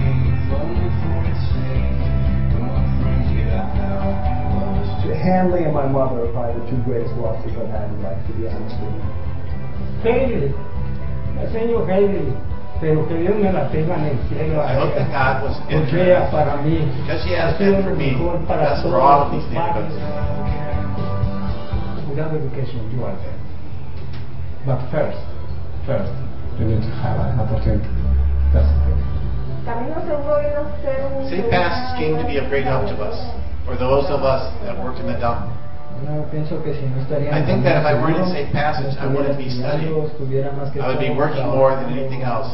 Hanley and my mother are probably the 2 greatest losses I've had in life, to be honest with you. Haley. I send you Haley. pero que Dios me la tenga en el cielo. I hope that God was in Porque her, ella para mí because she has ha sido been for lo me, mejor para best for all of todos these los padres. neighborhoods. Without education, you are there. But first, you need to have an opportunity. That's it. Safe Passage came to be of great help to us, for those of us that worked in the dump. I think that if I weren't in Safe Passage, I wouldn't be studying. I would be working more than anything else.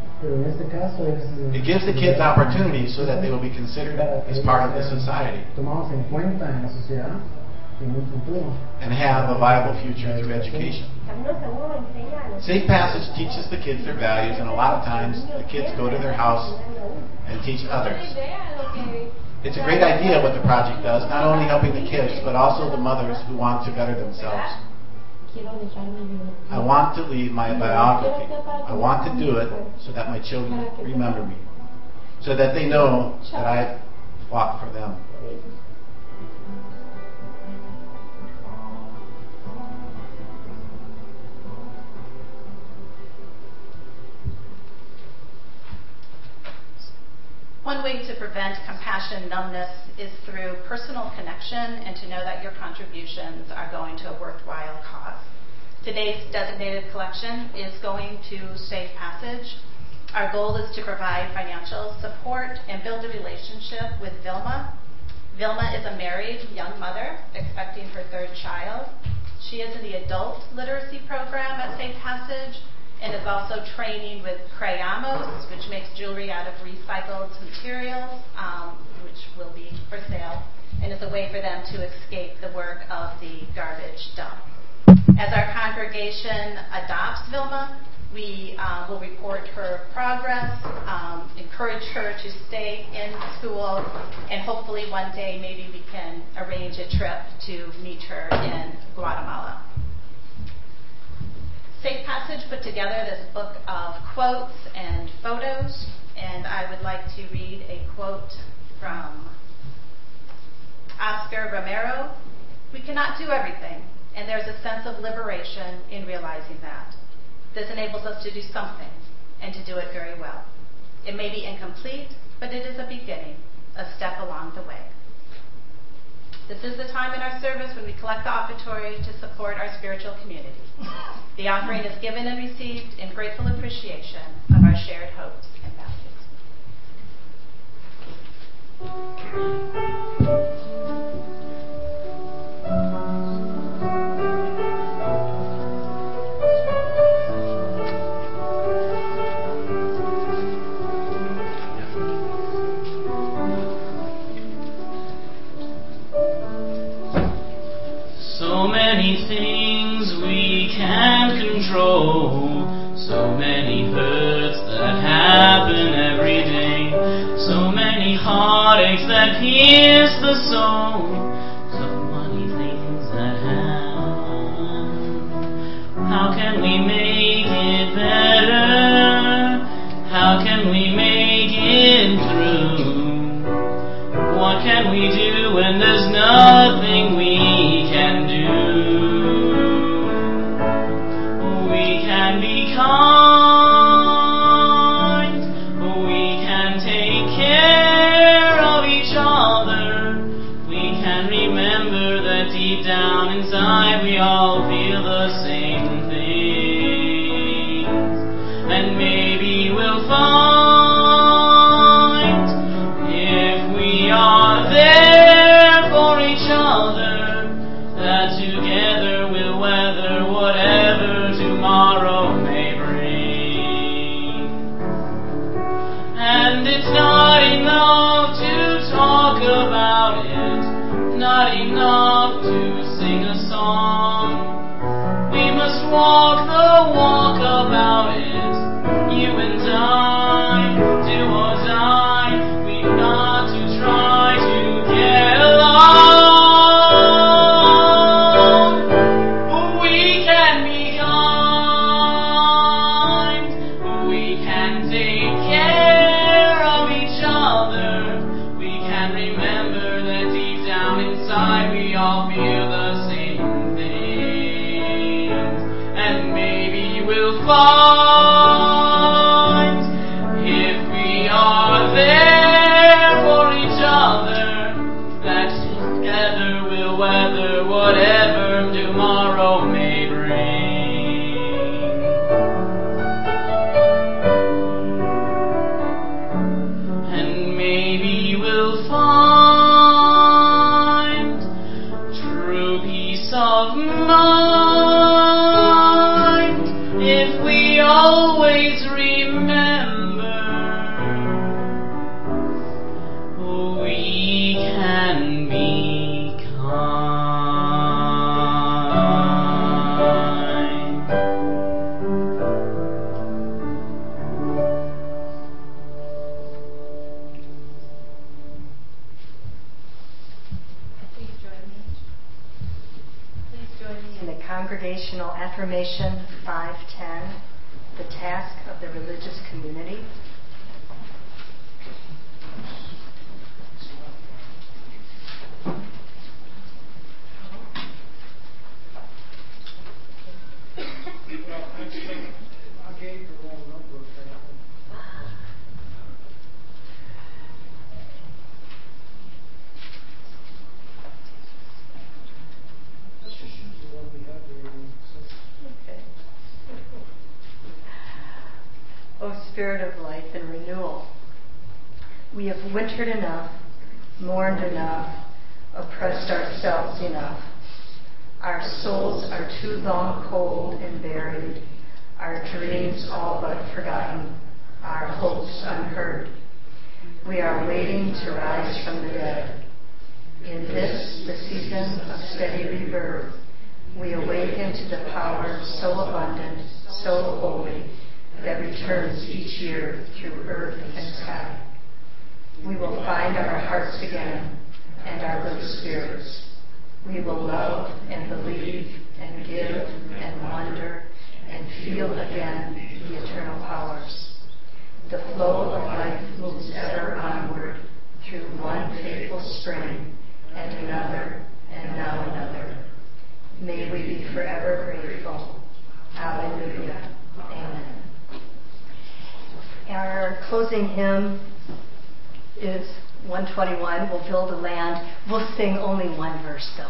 It gives the kids opportunities so that they will be considered as part of the society and have a viable future through education. Safe Passage teaches the kids their values, and a lot of times the kids go to their house and teach others. It's a great idea what the project does, not only helping the kids, but also the mothers who want to better themselves. I want to leave my biography. I want to do it so that my children remember me, so that they know that I fought for them. One way to prevent compassion numbness is through personal connection and to know that your contributions are going to a worthwhile cause. Today's designated collection is going to Safe Passage. Our goal is to provide financial support and build a relationship with Vilma. Vilma is a married young mother expecting her third child. She is in the adult literacy program at Safe Passage and is also training with Crayamos, which makes jewelry out of recycled materials, which will be for sale, and is a way for them to escape the work of the garbage dump. As our congregation adopts Vilma, we will report her progress, encourage her to stay in school, and hopefully one day maybe we can arrange a trip to meet her in Guatemala. Safe Passage put together this book of quotes and photos, and I would like to read a quote from Oscar Romero. We cannot do everything, and there's a sense of liberation in realizing that. This enables us to do something, and to do it very well. It may be incomplete, but it is a beginning, a step along the way. This is the time in our service when we collect the offertory to support our spiritual community. The offering is given and received in grateful appreciation of our shared hopes and So many things we can't control, so many hurts that happen every day, so many heartaches that pierce the soul, so many things that happen. How can we make it better? How can we make it through? What can we do when there's nothing we can do? We can be kind. We can take care of each other. We can remember that deep down inside we all feel the same things. And maybe we'll find if we are there for each other, that together we'll weather whatever tomorrow may bring. And it's not enough to talk about it, not enough to sing a song. We must walk the walk about it, you and I, do or die. We've got to try to get along. We can be kind. We can take care of each other. We can remember that deep down inside we all feel the same things. And maybe we'll find Congregational Affirmation 510, the task of the religious community. O Spirit of life and renewal, we have wintered enough, mourned enough, oppressed ourselves enough. Our souls are too long cold and buried, our dreams all but forgotten, our hopes unheard. We are waiting to rise from the dead. In this, the season of steady rebirth, we awaken to the power so abundant, so holy, that returns each year through earth and sky. We will find our hearts again and our good spirits. We will love and believe and give and wonder and feel again the eternal powers. The flow of life moves ever onward through one faithful spring and another and now another. May we be forever grateful. Alleluia. Amen. Our closing hymn is 121, We'll Build a Land. We'll sing only one verse though.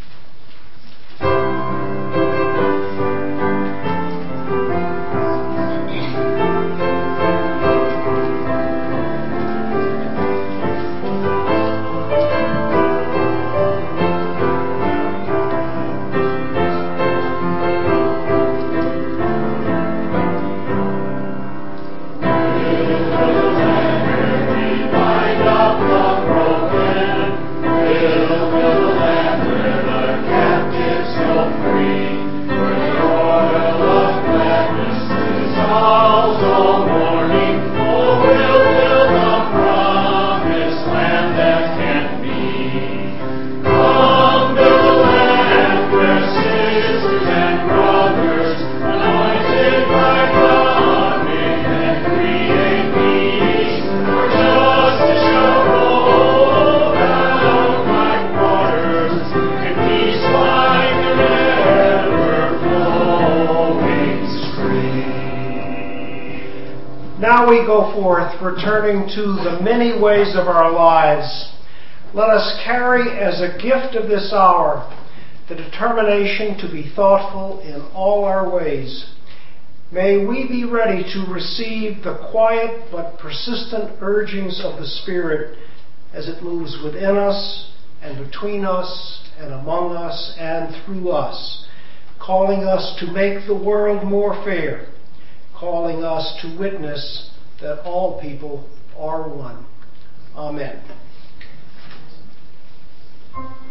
Now we go forth, returning to the many ways of our lives. Let us carry as a gift of this hour the determination to be thoughtful in all our ways. May we be ready to receive the quiet but persistent urgings of the Spirit as it moves within us and between us and among us and through us, calling us to make the world more fair, calling us to witness that all people are one. Amen.